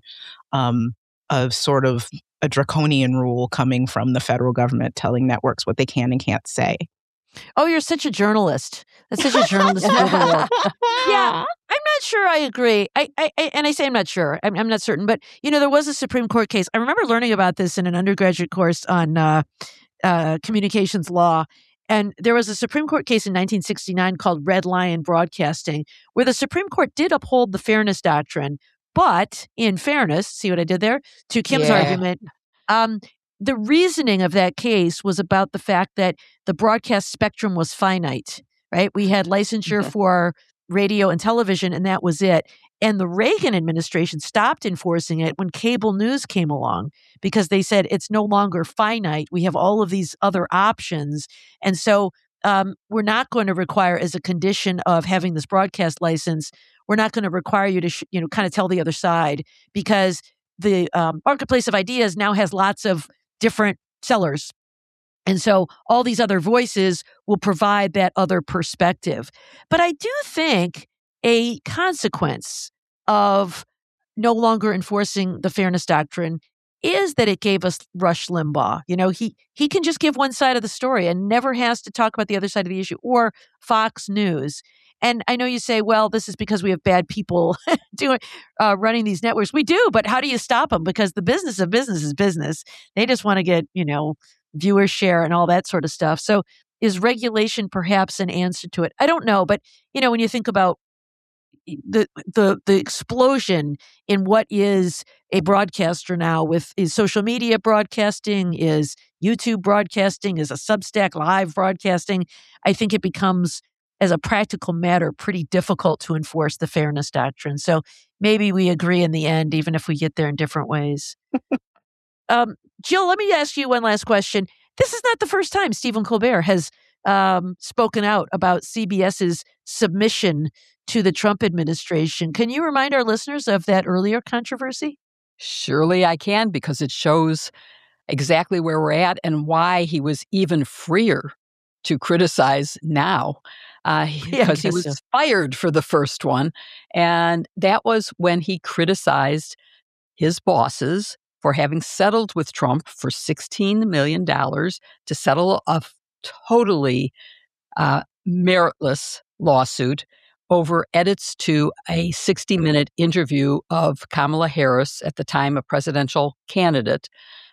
a sort of a draconian rule coming from the federal government telling networks what they can and can't say. Oh, you're such a journalist. That's such a journalist. Yeah, I'm not sure I agree. I say I'm not sure. I'm not certain. But, there was a Supreme Court case. I remember learning about this in an undergraduate course on communications law. And there was a Supreme Court case in 1969 called Red Lion Broadcasting, where the Supreme Court did uphold the fairness doctrine. But in fairness, see what I did there? To Kim's argument, the reasoning of that case was about the fact that the broadcast spectrum was finite, right? We had licensure for radio and television, and that was it. And the Reagan administration stopped enforcing it when cable news came along because they said it's no longer finite. We have all of these other options. And so we're not going to require, as a condition of having this broadcast license, we're not going to require you to, kind of tell the other side, because the marketplace of ideas now has lots of different sellers. And so all these other voices will provide that other perspective. But I do think a consequence of no longer enforcing the fairness doctrine is that it gave us Rush Limbaugh. He can just give one side of the story and never has to talk about the other side of the issue, or Fox News. And I know you say, well, this is because we have bad people doing running these networks. We do, but how do you stop them? Because the business of business is business. They just want to get, viewer share and all that sort of stuff. So is regulation perhaps an answer to it? I don't know, but when you think about the explosion in what is a broadcaster now is social media broadcasting, is YouTube broadcasting, is a Substack live broadcasting, I think it becomes, as a practical matter, pretty difficult to enforce the fairness doctrine. So maybe we agree in the end, even if we get there in different ways. Jill, let me ask you one last question. This is not the first time Stephen Colbert has spoken out about CBS's submission to the Trump administration. Can you remind our listeners of that earlier controversy? Surely I can, because it shows exactly where we're at and why he was even freer to criticize now. Because he was fired for the first one. And that was when he criticized his bosses for having settled with Trump for $16 million to settle a totally meritless lawsuit over edits to a 60-minute interview of Kamala Harris at the time a presidential candidate.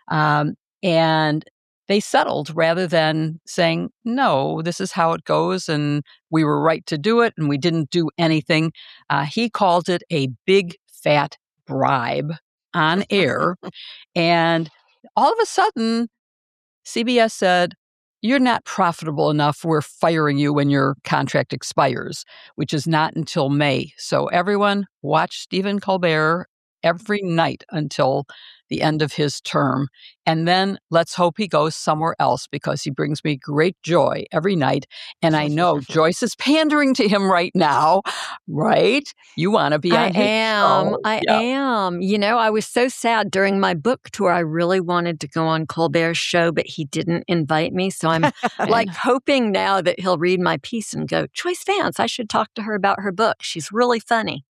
And they settled rather than saying, no, this is how it goes and we were right to do it and we didn't do anything. He called it a big fat bribe on air. And all of a sudden, CBS said, you're not profitable enough. We're firing you when your contract expires, which is not until May. So everyone watch Stephen Colbert every night until the end of his term. And then let's hope he goes somewhere else, because he brings me great joy every night. And I know Joyce is pandering to him right now, right? You want to be on his show. I am. I was so sad during my book tour. I really wanted to go on Colbert's show, but he didn't invite me. So I'm hoping now that he'll read my piece and go, Joyce Vance, I should talk to her about her book. She's really funny.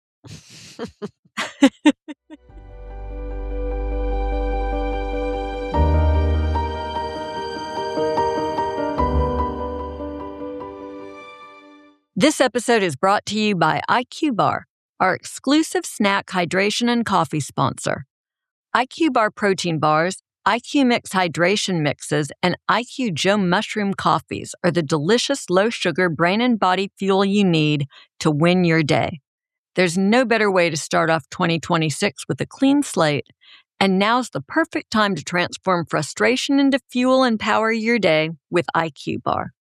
This episode is brought to you by IQ Bar, our exclusive snack, hydration, and coffee sponsor. IQ Bar protein bars, IQ Mix hydration mixes, and IQ Joe mushroom coffees are the delicious low-sugar brain and body fuel you need to win your day. There's no better way to start off 2026 with a clean slate, and now's the perfect time to transform frustration into fuel and power your day with IQ Bar.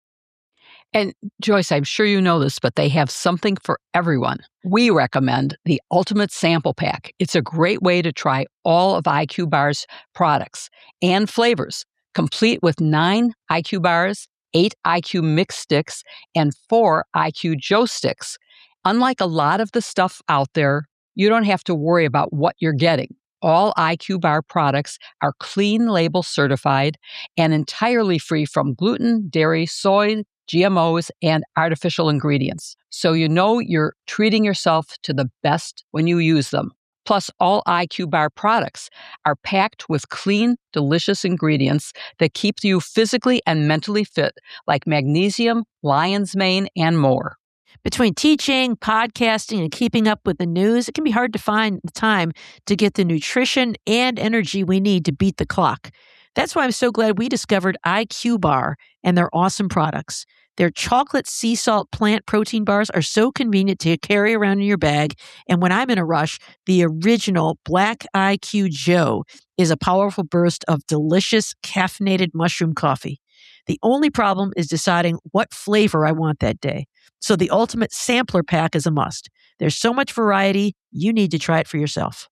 And Joyce, I'm sure you know this, but they have something for everyone. We recommend the Ultimate Sample Pack. It's a great way to try all of IQ Bar's products and flavors, complete with 9 IQ Bars, 8 IQ Mix sticks, and 4 IQ Joe sticks. Unlike a lot of the stuff out there, you don't have to worry about what you're getting. All IQ Bar products are clean label certified and entirely free from gluten, dairy, soy, GMOs, and artificial ingredients. So you're treating yourself to the best when you use them. Plus, all IQ Bar products are packed with clean, delicious ingredients that keep you physically and mentally fit, like magnesium, lion's mane, and more. Between teaching, podcasting, and keeping up with the news, it can be hard to find the time to get the nutrition and energy we need to beat the clock. That's why I'm so glad we discovered IQ Bar and their awesome products. Their chocolate sea salt plant protein bars are so convenient to carry around in your bag. And when I'm in a rush, the original Black IQ Joe is a powerful burst of delicious caffeinated mushroom coffee. The only problem is deciding what flavor I want that day. So the Ultimate Sampler Pack is a must. There's so much variety, you need to try it for yourself.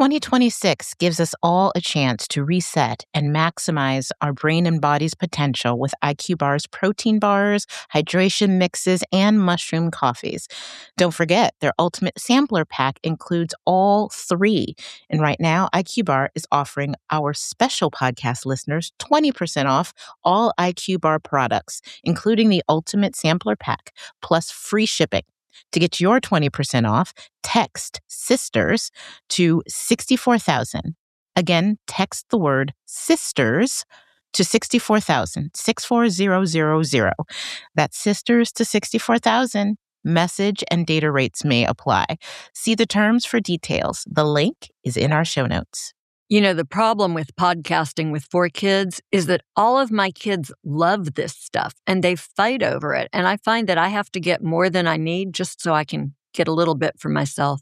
2026 gives us all a chance to reset and maximize our brain and body's potential with IQ Bar's protein bars, hydration mixes, and mushroom coffees. Don't forget, their Ultimate Sampler Pack includes all 3. And right now, IQ Bar is offering our special podcast listeners 20% off all IQ Bar products, including the Ultimate Sampler Pack, plus free shipping. To get your 20% off, text SISTERS to 64,000. Again, text the word SISTERS to 64,000, 64000. That's SISTERS to 64,000. Message and data rates may apply. See the terms for details. The link is in our show notes. You know, the problem with podcasting with 4 kids is that all of my kids love this stuff and they fight over it. And I find that I have to get more than I need just so I can get a little bit for myself.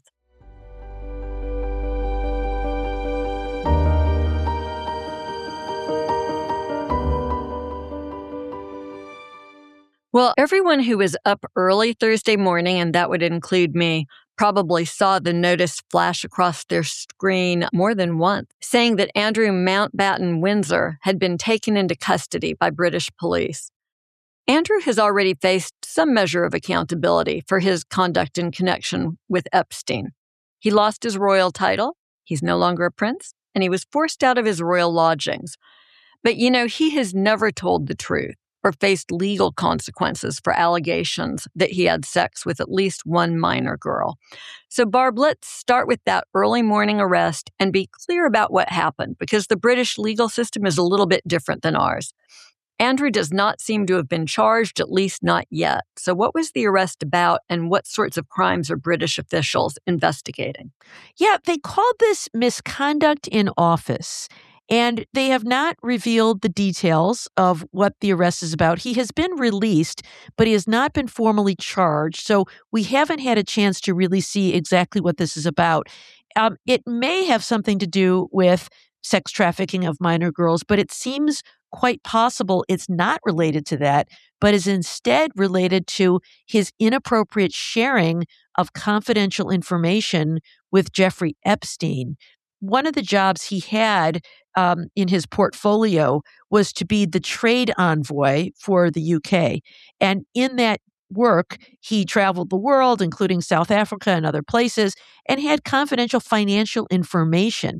Well, everyone who was up early Thursday morning, and that would include me, probably saw the notice flash across their screen more than once, saying that Andrew Mountbatten Windsor had been taken into custody by British police. Andrew has already faced some measure of accountability for his conduct in connection with Epstein. He lost his royal title, he's no longer a prince, and he was forced out of his royal lodgings. But, you know, he has never told the truth or faced legal consequences for allegations that he had sex with at least one minor girl. So, Barb, let's start with that early morning arrest and be clear about what happened, because the British legal system is a little bit different than ours. Andrew does not seem to have been charged, at least not yet. So what was the arrest about, and what sorts of crimes are British officials investigating? Yeah, they called this misconduct in office. And they have not revealed the details of what the arrest is about. He has been released, but he has not been formally charged. So we haven't had a chance to really see exactly what this is about. It may have something to do with sex trafficking of minor girls, but it seems quite possible it's not related to that, but is instead related to his inappropriate sharing of confidential information with Jeffrey Epstein. One of the jobs he had in his portfolio was to be the trade envoy for the UK. And in that work, he traveled the world, including South Africa and other places, and had confidential financial information.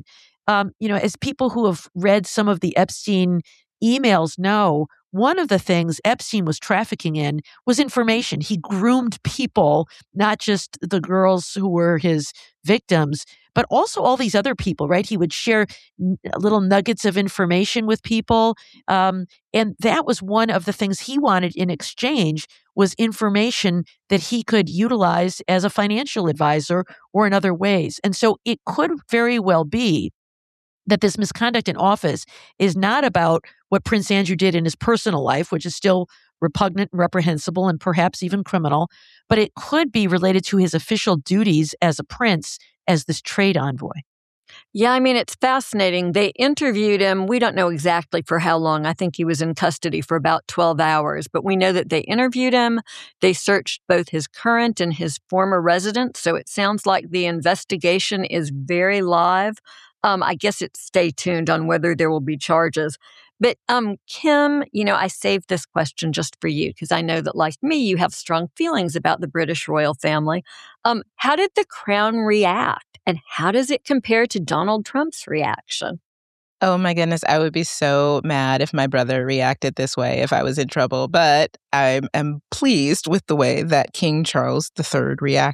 As people who have read some of the Epstein emails know, one of the things Epstein was trafficking in was information. He groomed people, not just the girls who were his victims, but also all these other people, right? He would share little nuggets of information with people. And that was one of the things he wanted in exchange, was information that he could utilize as a financial advisor or in other ways. And so it could very well be that this misconduct in office is not about what Prince Andrew did in his personal life, which is still repugnant and reprehensible and perhaps even criminal, but it could be related to his official duties as a prince, as this trade envoy. Yeah, I mean, it's fascinating. They interviewed him. We don't know exactly for how long. I think he was in custody for about 12 hours, but we know that they interviewed him. They searched both his current and his former residence. So it sounds like the investigation is very live. I guess it's stay tuned on whether there will be charges. But Kim, I saved this question just for you because I know that, like me, you have strong feelings about the British royal family. How did the Crown react, and how does it compare to Donald Trump's reaction? Oh my goodness, I would be so mad if my brother reacted this way if I was in trouble. But I am pleased with the way that King Charles III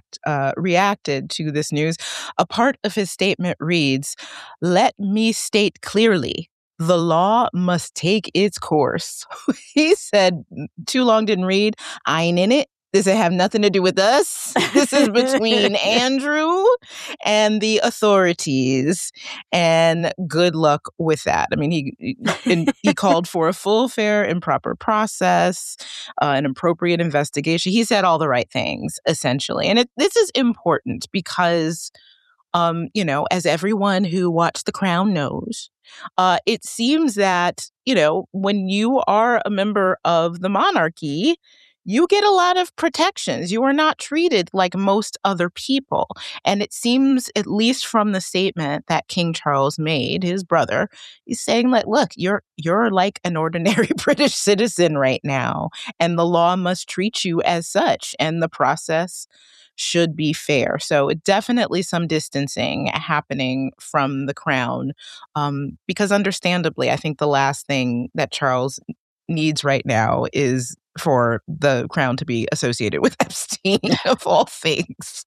reacted to this news. A part of his statement reads, "Let me state clearly, the law must take its course." He said, too long didn't read. I ain't in it. This have nothing to do with us. This is between Andrew and the authorities. And good luck with that. I mean, he called for a full, fair, and proper process, an appropriate investigation. He said all the right things, essentially. And this is important because, as everyone who watched The Crown knows, it seems that, when you are a member of the monarchy, you get a lot of protections. You are not treated like most other people. And it seems, at least from the statement that King Charles made, his brother, he's saying, like, look, you're like an ordinary British citizen right now, and the law must treat you as such, and the process should be fair. So definitely some distancing happening from the Crown, because understandably, I think the last thing that Charles needs right now is for the Crown to be associated with Epstein, of all things.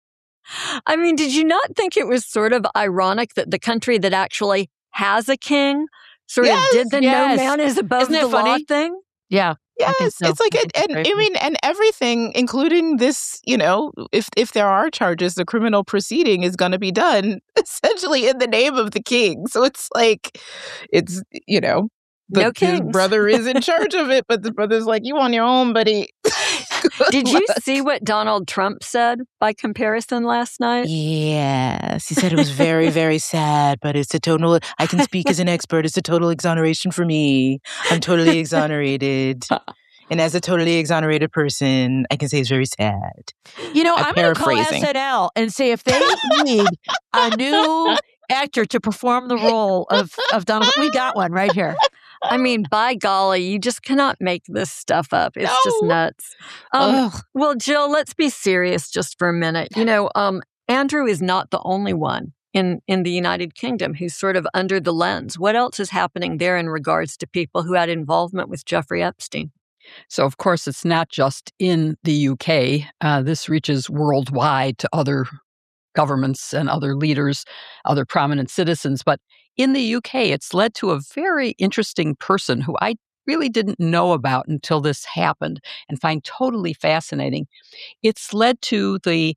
I mean, did you not think it was sort of ironic that the country that actually has a king sort of did the no man is above the law thing? Yeah. Yes, think so. it's like, I think it's very funny. and everything, including this, if there are charges, the criminal proceeding is going to be done essentially in the name of the king. So it's like, it's, No his kings. brother is in charge of it, but the brother's like, you on your own, buddy. Did you see what Donald Trump said by comparison last night? Yes, he said it was very, very sad, but it's a total, I can speak as an expert, it's a total exoneration for me. I'm totally exonerated. And as a totally exonerated person, I can say it's very sad. I'm going to call paraphrasing. SNL and say if they need a new actor to perform the role of Donald, we got one right here. I mean, by golly, you just cannot make this stuff up. It's just No. nuts. Well, Jill, let's be serious just for a minute. Andrew is not the only one in the United Kingdom who's sort of under the lens. What else is happening there in regards to people who had involvement with Jeffrey Epstein? So, of course, it's not just in the UK. This reaches worldwide to other governments and other leaders, other prominent citizens. But in the UK, it's led to a very interesting person who I really didn't know about until this happened and find totally fascinating. It's led to the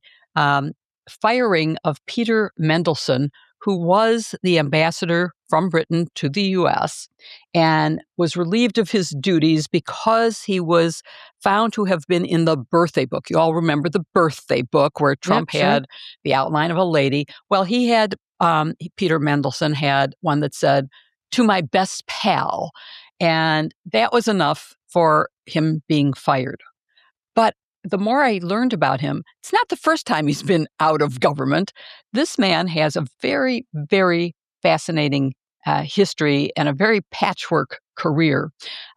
firing of Peter Mendelsohn, who was the ambassador from Britain to the U.S. and was relieved of his duties because he was found to have been in the birthday book. You all remember the birthday book where Trump had the outline of a lady. Well, he had, Peter Mendelsohn had one that said, "To my best pal." And that was enough for him being fired. But the more I learned about him, it's not the first time he's been out of government. This man has a very, very fascinating history and a very patchwork career.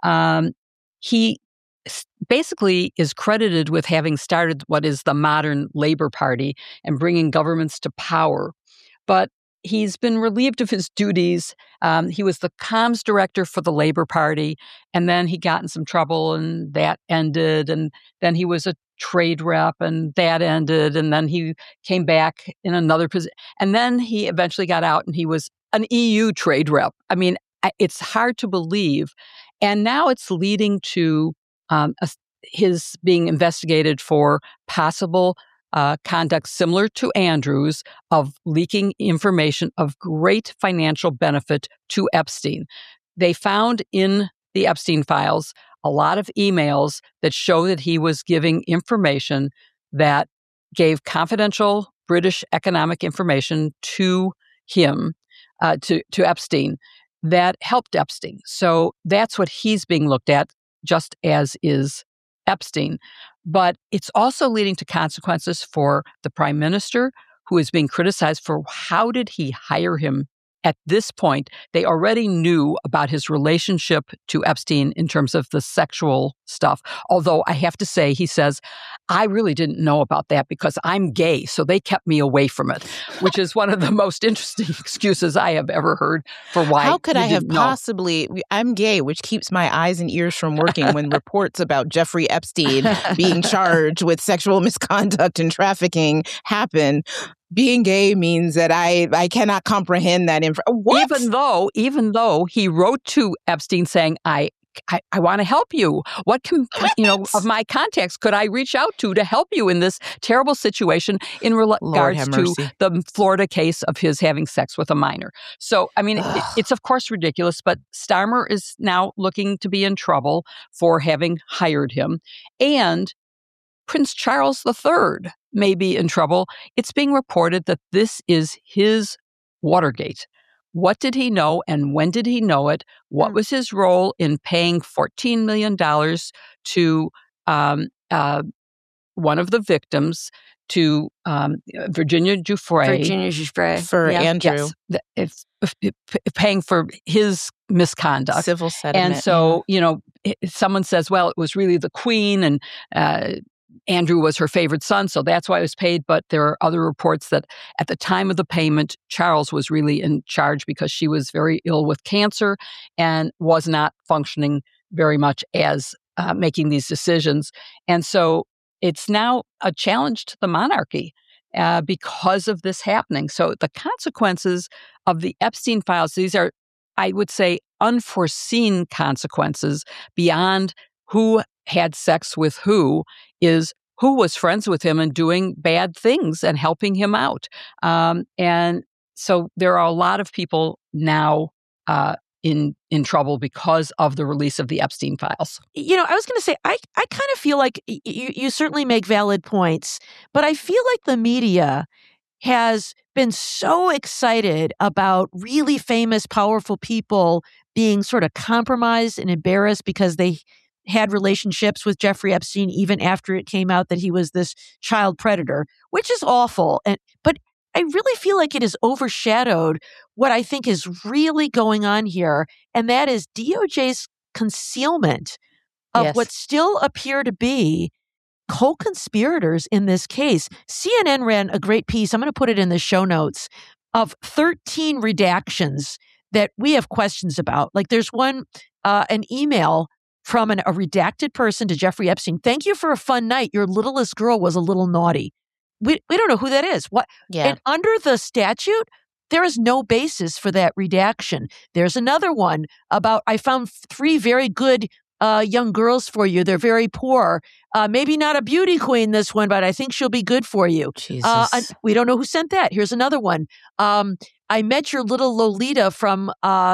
He basically is credited with having started what is the modern Labor Party and bringing governments to power. But he's been relieved of his duties. He was the comms director for the Labor Party, and then he got in some trouble, and that ended. And then he was a trade rep, and that ended. And then he came back in another position. And then he eventually got out, and he was an EU trade rep. I mean, it's hard to believe. And now it's leading to his being investigated for possible conduct similar to Andrew's of leaking information of great financial benefit to Epstein. They found in the Epstein files a lot of emails that show that he was giving information that gave confidential British economic information to him, to Epstein, that helped Epstein. So that's what he's being looked at, just as is Epstein. But it's also leading to consequences for the prime minister, who is being criticized for how did he hire him. At this point, they already knew about his relationship to Epstein in terms of the sexual stuff. Although I have to say, he says, I really didn't know about that because I'm gay, so they kept me away from it, which is one of the most interesting excuses I have ever heard for why. How could I have know. possibly, I'm gay, which keeps my eyes and ears from working when reports about Jeffrey Epstein being charged with sexual misconduct and trafficking happen. Being gay means that I cannot comprehend that What? Even though he wrote to Epstein saying, I want to help you. What of my contacts could I reach out to help you in this terrible situation in regards to the Florida case of his having sex with a minor? So, I mean, it's of course ridiculous, but Starmer is now looking to be in trouble for having hired him. And Prince Charles III may be in trouble. It's being reported that this is his Watergate. What did he know and when did he know it? What was his role in paying $14 million to one of the victims, to Virginia Giuffre? For Andrew. Yes, it's paying for his misconduct. Civil settlement. And so, someone says, well, it was really the Queen and Andrew was her favorite son, so that's why it was paid. But there are other reports that at the time of the payment, Charles was really in charge because she was very ill with cancer and was not functioning very much as making these decisions. And so it's now a challenge to the monarchy because of this happening. So the consequences of the Epstein files, these are, I would say, unforeseen consequences beyond who had sex with who is who was friends with him and doing bad things and helping him out. And so there are a lot of people now in trouble because of the release of the Epstein files. I was going to say, I kind of feel like you certainly make valid points, but I feel like the media has been so excited about really famous, powerful people being sort of compromised and embarrassed because they had relationships with Jeffrey Epstein even after it came out that he was this child predator, which is awful. But I really feel like it has overshadowed what I think is really going on here, and that is DOJ's concealment of Yes. what still appear to be co-conspirators in this case. CNN ran a great piece, I'm going to put it in the show notes, of 13 redactions that we have questions about. Like there's one, an email from a redacted person to Jeffrey Epstein. Thank you for a fun night. Your littlest girl was a little naughty. We don't know who that is. What? Yeah. And under the statute, there is no basis for that redaction. There's another one about, I found 3 very good young girls for you. They're very poor. Maybe not a beauty queen, this one, but I think she'll be good for you. Jesus. We don't know who sent that. Here's another one. I met your little Lolita from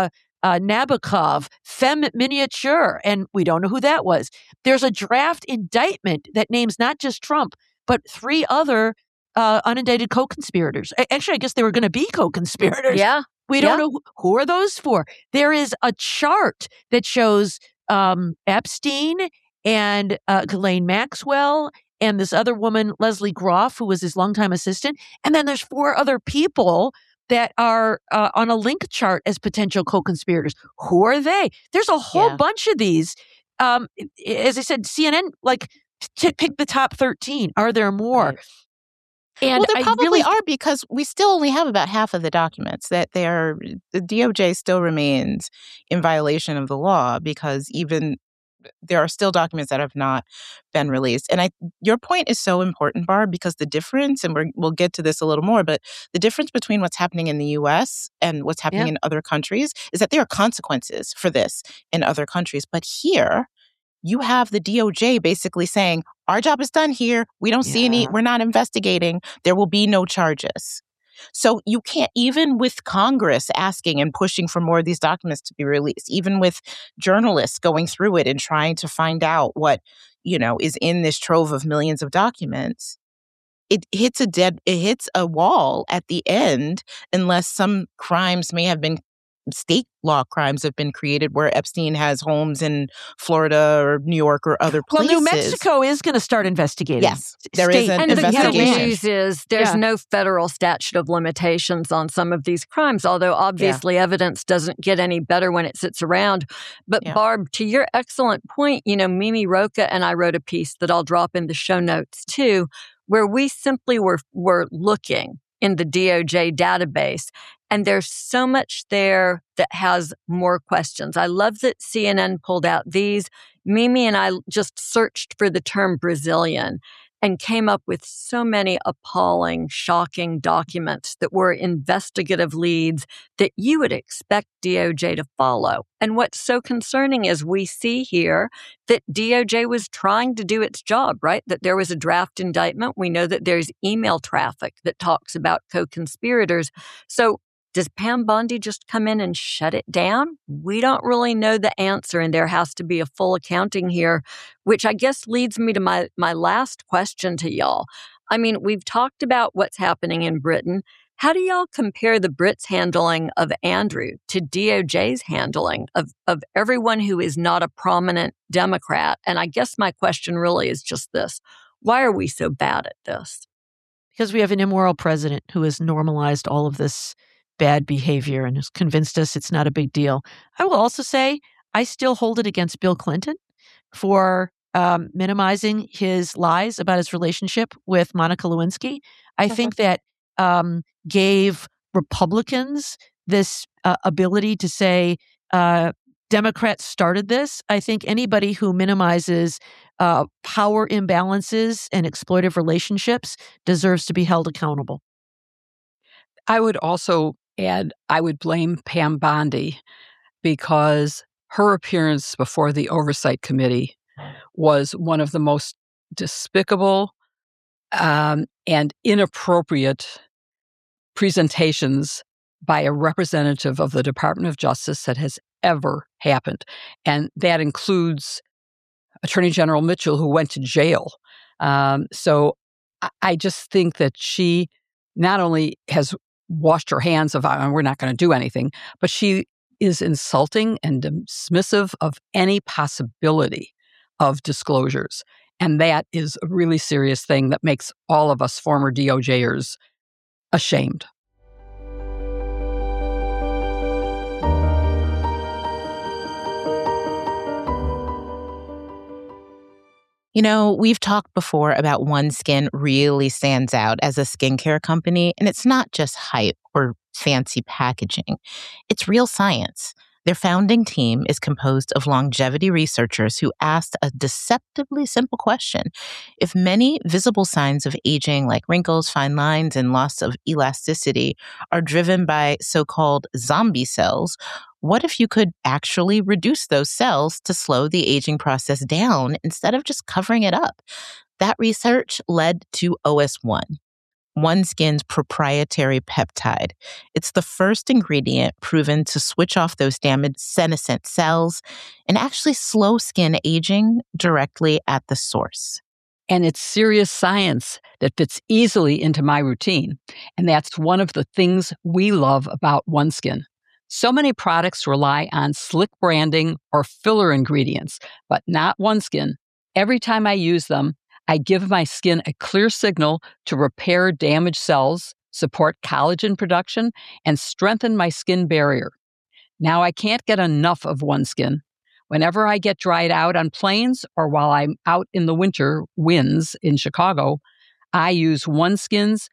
Nabokov, femme miniature, and we don't know who that was. There's a draft indictment that names not just Trump, but 3 other unindicted co-conspirators. Actually, I guess they were going to be co-conspirators. Yeah. We don't know who are those for. There is a chart that shows Epstein and Ghislaine Maxwell and this other woman, Leslie Groff, who was his longtime assistant. And then there's 4 other people that are on a link chart as potential co-conspirators. Who are they? There's a whole bunch of these. As I said, CNN, pick the top 13. Are there more? Right. And well, there probably are, because we still only have about half of the documents. That the DOJ still remains in violation of the law, because even there are still documents that have not been released. And your point is so important, Barb, because the difference, and we'll get to this a little more, but the difference between what's happening in the U.S. and what's happening in other countries is that there are consequences for this in other countries. But here, you have the DOJ basically saying, our job is done here. We don't see any, we're not investigating. There will be no charges. So you can't, even with Congress asking and pushing for more of these documents to be released, even with journalists going through it and trying to find out what, is in this trove of millions of documents, it hits a wall at the end, unless some crimes may have been state law crimes have been created where Epstein has homes in Florida or New York or other places. Well, New Mexico is going to start investigating. Yes, there is an investigation. And the good news is there's no federal statute of limitations on some of these crimes, although obviously evidence doesn't get any better when it sits around. But Barb, to your excellent point, Mimi Rocha and I wrote a piece that I'll drop in the show notes too, where we simply were looking in the DOJ database. And there's so much there that has more questions. I love that CNN pulled out these. Mimi and I just searched for the term Brazilian and came up with so many appalling, shocking documents that were investigative leads that you would expect DOJ to follow. And what's so concerning is we see here that DOJ was trying to do its job, right? That there was a draft indictment. We know that there's email traffic that talks about co-conspirators. So does Pam Bondi just come in and shut it down? We don't really know the answer, and there has to be a full accounting here, which I guess leads me to my last question to y'all. I mean, we've talked about what's happening in Britain. How do y'all compare the Brits' handling of Andrew to DOJ's handling of everyone who is not a prominent Democrat? And I guess my question really is just this. Why are we so bad at this? Because we have an immoral president who has normalized all of this bad behavior and has convinced us it's not a big deal. I will also say I still hold it against Bill Clinton for minimizing his lies about his relationship with Monica Lewinsky. I think that gave Republicans this ability to say Democrats started this. I think anybody who minimizes power imbalances and exploitive relationships deserves to be held accountable. I would also add, I would blame Pam Bondi because her appearance before the Oversight Committee was one of the most despicable and inappropriate presentations by a representative of the Department of Justice that has ever happened. And that includes Attorney General Mitchell, who went to jail. So I just think that she not only has washed her hands of, we're not going to do anything, but she is insulting and dismissive of any possibility of disclosures. And that is a really serious thing that makes all of us former DOJers ashamed. You know, we've talked before about OneSkin really stands out as a skincare company, and it's not just hype or fancy packaging. It's real science. Their founding team is composed of longevity researchers who asked a deceptively simple question. If many visible signs of aging, like wrinkles, fine lines, and loss of elasticity, are driven by so-called zombie cells, what if you could actually reduce those cells to slow the aging process down instead of just covering it up? That research led to OS1, OneSkin's proprietary peptide. It's the first ingredient proven to switch off those damaged senescent cells and actually slow skin aging directly at the source. And it's serious science that fits easily into my routine. And that's one of the things we love about OneSkin. So many products rely on slick branding or filler ingredients, but not OneSkin. Every time I use them, I give my skin a clear signal to repair damaged cells, support collagen production, and strengthen my skin barrier. Now I can't get enough of OneSkin. Whenever I get dried out on planes or while I'm out in the winter winds in Chicago, I use OneSkin's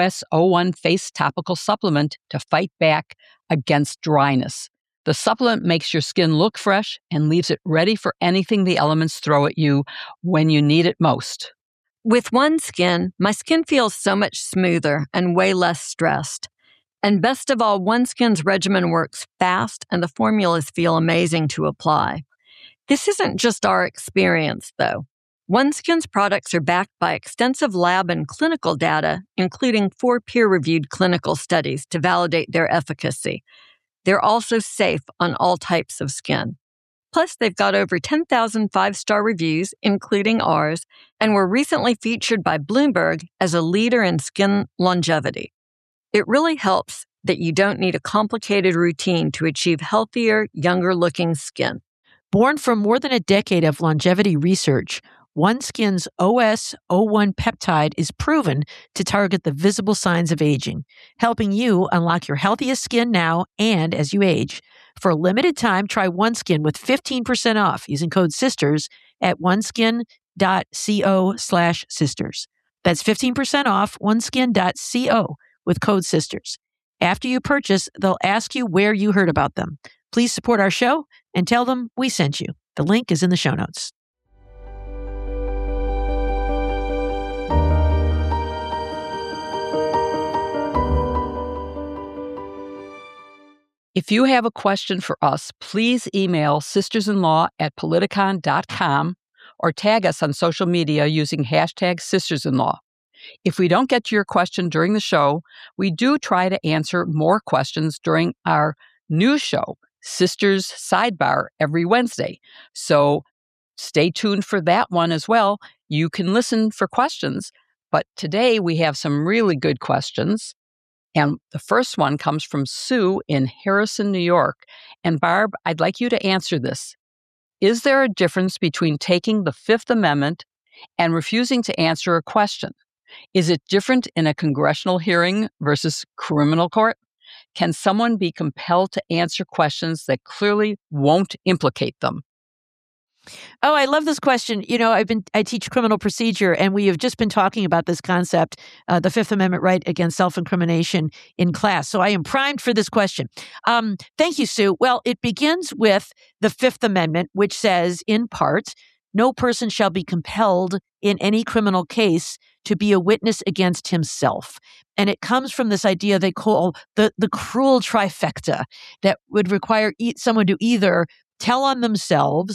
OS01 face topical supplement to fight back against dryness. The supplement makes your skin look fresh and leaves it ready for anything the elements throw at you when you need it most. With OneSkin, my skin feels so much smoother and way less stressed. And best of all, OneSkin's regimen works fast and the formulas feel amazing to apply. This isn't just our experience, though. OneSkin's products are backed by extensive lab and clinical data, including 4 peer-reviewed clinical studies to validate their efficacy. They're also safe on all types of skin. Plus, they've got over 10,000 5-star reviews, including ours, and were recently featured by Bloomberg as a leader in skin longevity. It really helps that you don't need a complicated routine to achieve healthier, younger-looking skin. Born from more than a decade of longevity research, OneSkin's OS01 peptide is proven to target the visible signs of aging, helping you unlock your healthiest skin now and as you age. For a limited time, try OneSkin with 15% off using code SISTERS at oneskin.co/sisters. That's 15% off oneskin.co with code SISTERS. After you purchase, they'll ask you where you heard about them. Please support our show and tell them we sent you. The link is in the show notes. If you have a question for us, please email sistersinlaw@politicon.com or tag us on social media using hashtag sistersinlaw. If we don't get to your question during the show, we do try to answer more questions during our new show, Sisters Sidebar, every Wednesday. So stay tuned for that one as well. You can listen for questions, but today we have some really good questions. And the first one comes from Sue in Harrison, New York. And Barb, I'd like you to answer this. Is there a difference between taking the Fifth Amendment and refusing to answer a question? Is it different in a congressional hearing versus criminal court? Can someone be compelled to answer questions that clearly won't implicate them? Oh, I love this question. You know, I teach criminal procedure, and we have just been talking about this concept, the Fifth Amendment right against self-incrimination in class. So I am primed for this question. Thank you, Sue. Well, it begins with the Fifth Amendment, which says, in part, no person shall be compelled in any criminal case to be a witness against himself. And it comes from this idea they call the cruel trifecta that would require someone to either tell on themselves,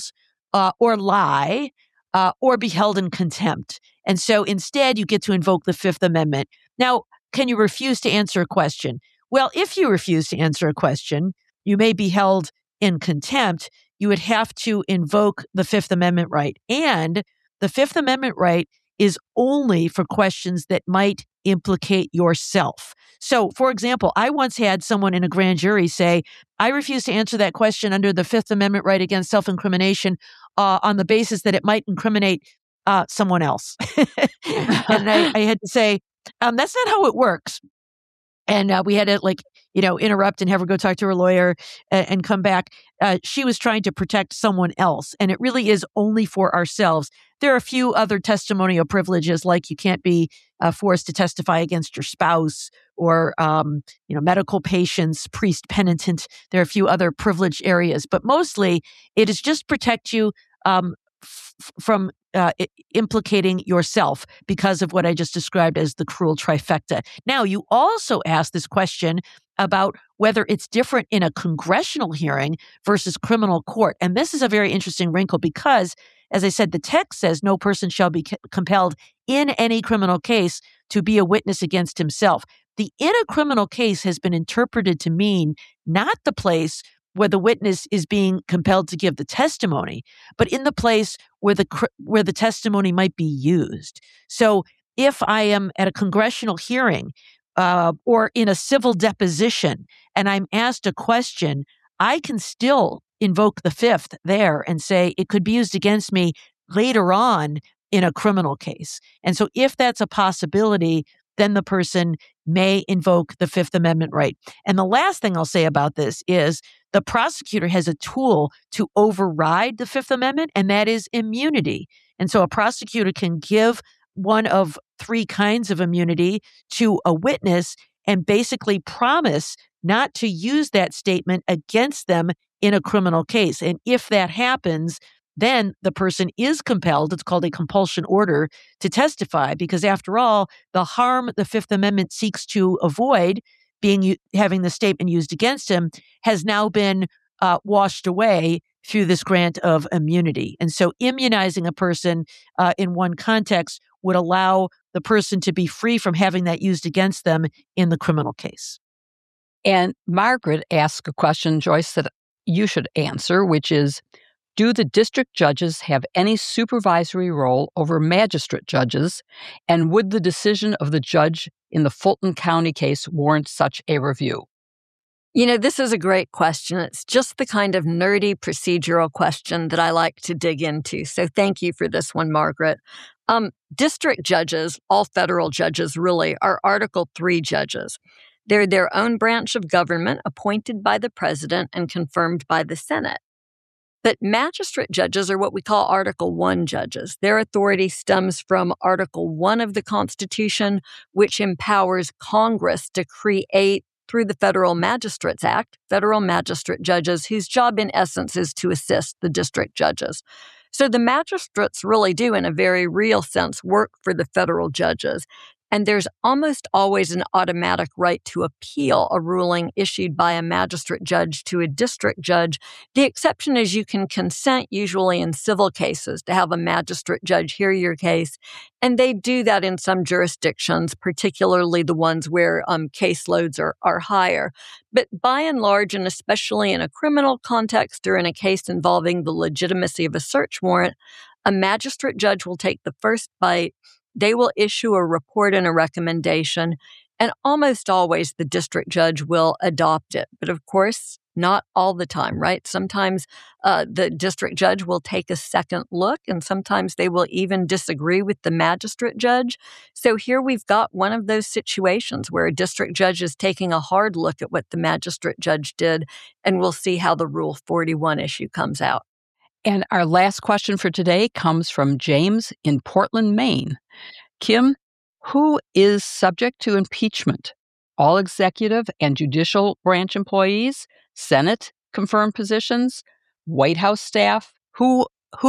or lie, or be held in contempt. And so instead, you get to invoke the Fifth Amendment. Now, can you refuse to answer a question? Well, if you refuse to answer a question, you may be held in contempt. You would have to invoke the Fifth Amendment right. And the Fifth Amendment right is only for questions that might implicate yourself. So, for example, I once had someone in a grand jury say, I refuse to answer that question under the Fifth Amendment right against self-incrimination on the basis that it might incriminate someone else. And I had to say, that's not how it works. And we had to interrupt and have her go talk to her lawyer and come back. She was trying to protect someone else. And it really is only for ourselves. There are a few other testimonial privileges, like you can't be forced to testify against your spouse or, medical patients, priest penitent. There are a few other privileged areas, but mostly it is just protect you from implicating yourself because of what I just described as the cruel trifecta. Now, you also asked this question about whether it's different in a congressional hearing versus criminal court. And this is a very interesting wrinkle because, as I said, the text says no person shall be compelled in any criminal case to be a witness against himself. The in a criminal case has been interpreted to mean not the place where the witness is being compelled to give the testimony, but in the place where the testimony might be used. So if I am at a congressional hearing or in a civil deposition and I'm asked a question, I can still invoke the Fifth there and say it could be used against me later on in a criminal case. And so if that's a possibility, then the person may invoke the Fifth Amendment right. And the last thing I'll say about this is the prosecutor has a tool to override the Fifth Amendment, and that is immunity. And so a prosecutor can give one of three kinds of immunity to a witness and basically promise not to use that statement against them in a criminal case. And if that happens, then the person is compelled, it's called a compulsion order, to testify because after all, the harm the Fifth Amendment seeks to avoid, having the statement used against him, has now been washed away through this grant of immunity. And so immunizing a person in one context would allow the person to be free from having that used against them in the criminal case. And Margaret asked a question, Joyce, that you should answer, which is, do the district judges have any supervisory role over magistrate judges? And would the decision of the judge in the Fulton County case warrant such a review? This is a great question. It's just the kind of nerdy procedural question that I like to dig into. So thank you for this one, Margaret. District judges, all federal judges really, are Article III judges. They're their own branch of government appointed by the president and confirmed by the Senate. But magistrate judges are what we call Article I judges. Their authority stems from Article I of the Constitution, which empowers Congress to create, through the Federal Magistrates Act, federal magistrate judges whose job in essence is to assist the district judges. So the magistrates really do, in a very real sense, work for the federal judges. And there's almost always an automatic right to appeal a ruling issued by a magistrate judge to a district judge. The exception is you can consent, usually in civil cases, to have a magistrate judge hear your case. And they do that in some jurisdictions, particularly the ones where caseloads are higher. But by and large, and especially in a criminal context or in a case involving the legitimacy of a search warrant, a magistrate judge will take the first bite. They will issue a report and a recommendation, and almost always the district judge will adopt it. But of course, not all the time, right? Sometimes the district judge will take a second look, and sometimes they will even disagree with the magistrate judge. So here we've got one of those situations where a district judge is taking a hard look at what the magistrate judge did, and we'll see how the Rule 41 issue comes out. And our last question for today comes from James in Portland, Maine. Kim, who is subject to impeachment? All executive and judicial branch employees, Senate confirmed positions, White House staff? Who?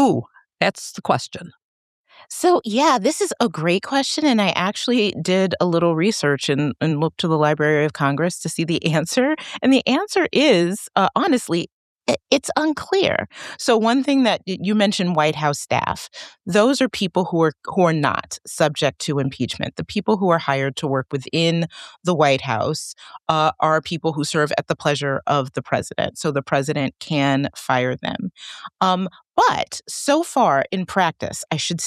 That's the question. So, yeah, this is a great question. And I actually did a little research and looked to the Library of Congress to see the answer. And the answer is, honestly, it's unclear. So one thing that you mentioned, White House staff, those are people who are not subject to impeachment. The people who are hired to work within the White House are people who serve at the pleasure of the president. So the president can fire them. But so far in practice,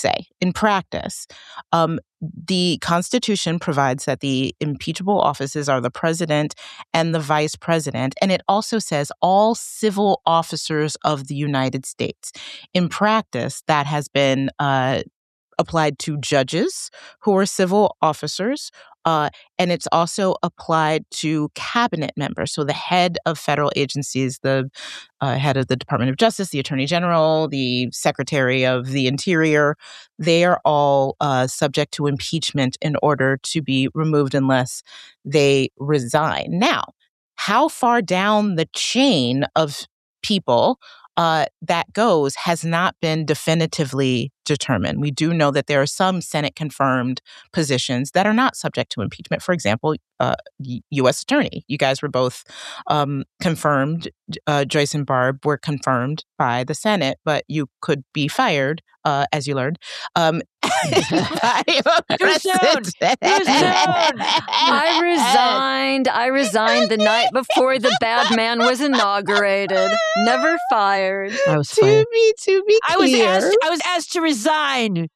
the Constitution provides that the impeachable offices are the president and the vice president. And it also says all civil officers of the United States. In practice, that has been applied to judges who are civil officers. And it's also applied to cabinet members. So the head of federal agencies, the head of the Department of Justice, the Attorney General, the Secretary of the Interior, they are all subject to impeachment in order to be removed unless they resign. Now, how far down the chain of people that goes has not been definitively determined. We do know that there are some Senate-confirmed positions that are not subject to impeachment. For example, U.S. Attorney. You guys were both confirmed. Joyce and Barb were confirmed by the Senate, but you could be fired, as you learned. Too soon. I resigned the night before the bad man was inaugurated. Never fired. I was fired. To be clear. I was asked to resign.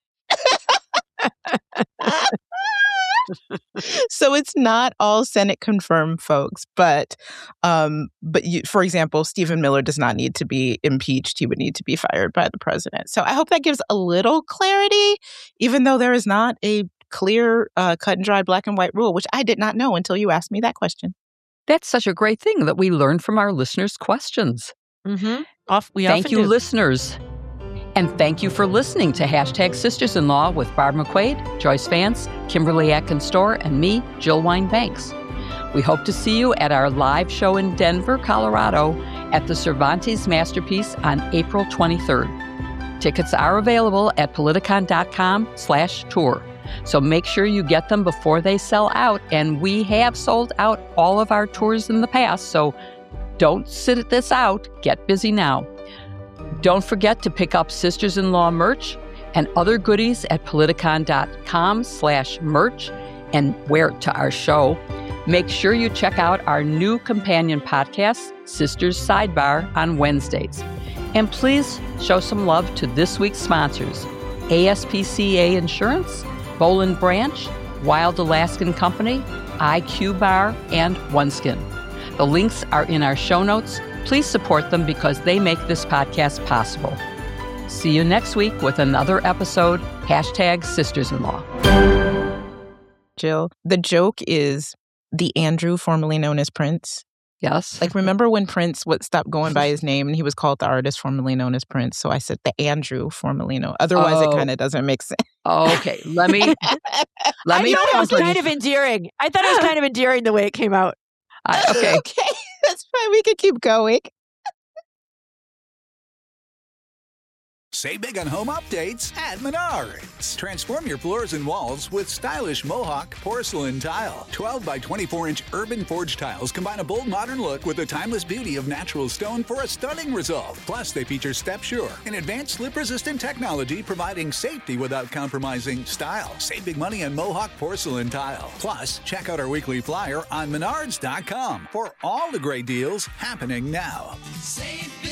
So it's not all Senate confirmed folks, but for example, Stephen Miller does not need to be impeached. He would need to be fired by the president. So I hope that gives a little clarity, even though there is not a clear, cut and dry black and white rule, which I did not know until you asked me that question. That's such a great thing that we learn from our listeners' questions. Mm-hmm. Thank you, listeners. And thank you for listening to #Sisters-in-Law with Barb McQuaid, Joyce Vance, Kimberly Atkins-Storr, and me, Jill Wine-Banks. We hope to see you at our live show in Denver, Colorado at the Cervantes Masterpiece on April 23rd. Tickets are available at politicon.com/tour. So make sure you get them before they sell out. And we have sold out all of our tours in the past, so don't sit this out. Get busy now. Don't forget to pick up Sisters-in-Law merch and other goodies at politicon.com/merch and wear it to our show. Make sure you check out our new companion podcast, Sisters Sidebar, on Wednesdays. And please show some love to this week's sponsors, ASPCA Insurance, Boland Branch, Wild Alaskan Company, IQ Bar, and OneSkin. The links are in our show notes. Please support them because they make this podcast possible. See you next week with another episode, #Sisters-in-Law. Jill, the joke is the Andrew formerly known as Prince. Yes. Like, remember when Prince would stop going by his name and he was called the artist formerly known as Prince? So I said the Andrew formerly known. Otherwise, it kind of doesn't make sense. Okay. Let me. I thought it was kind of endearing. I thought it was kind of endearing the way it came out. Okay. Okay. That's fine. We could keep going. Save big on home updates at Menards. Transform your floors and walls with stylish Mohawk porcelain tile. 12 by 24-inch urban forge tiles combine a bold modern look with the timeless beauty of natural stone for a stunning result. Plus, they feature Step Sure, an advanced slip-resistant technology providing safety without compromising style. Save big money on Mohawk porcelain tile. Plus, check out our weekly flyer on Menards.com for all the great deals happening now. Save big.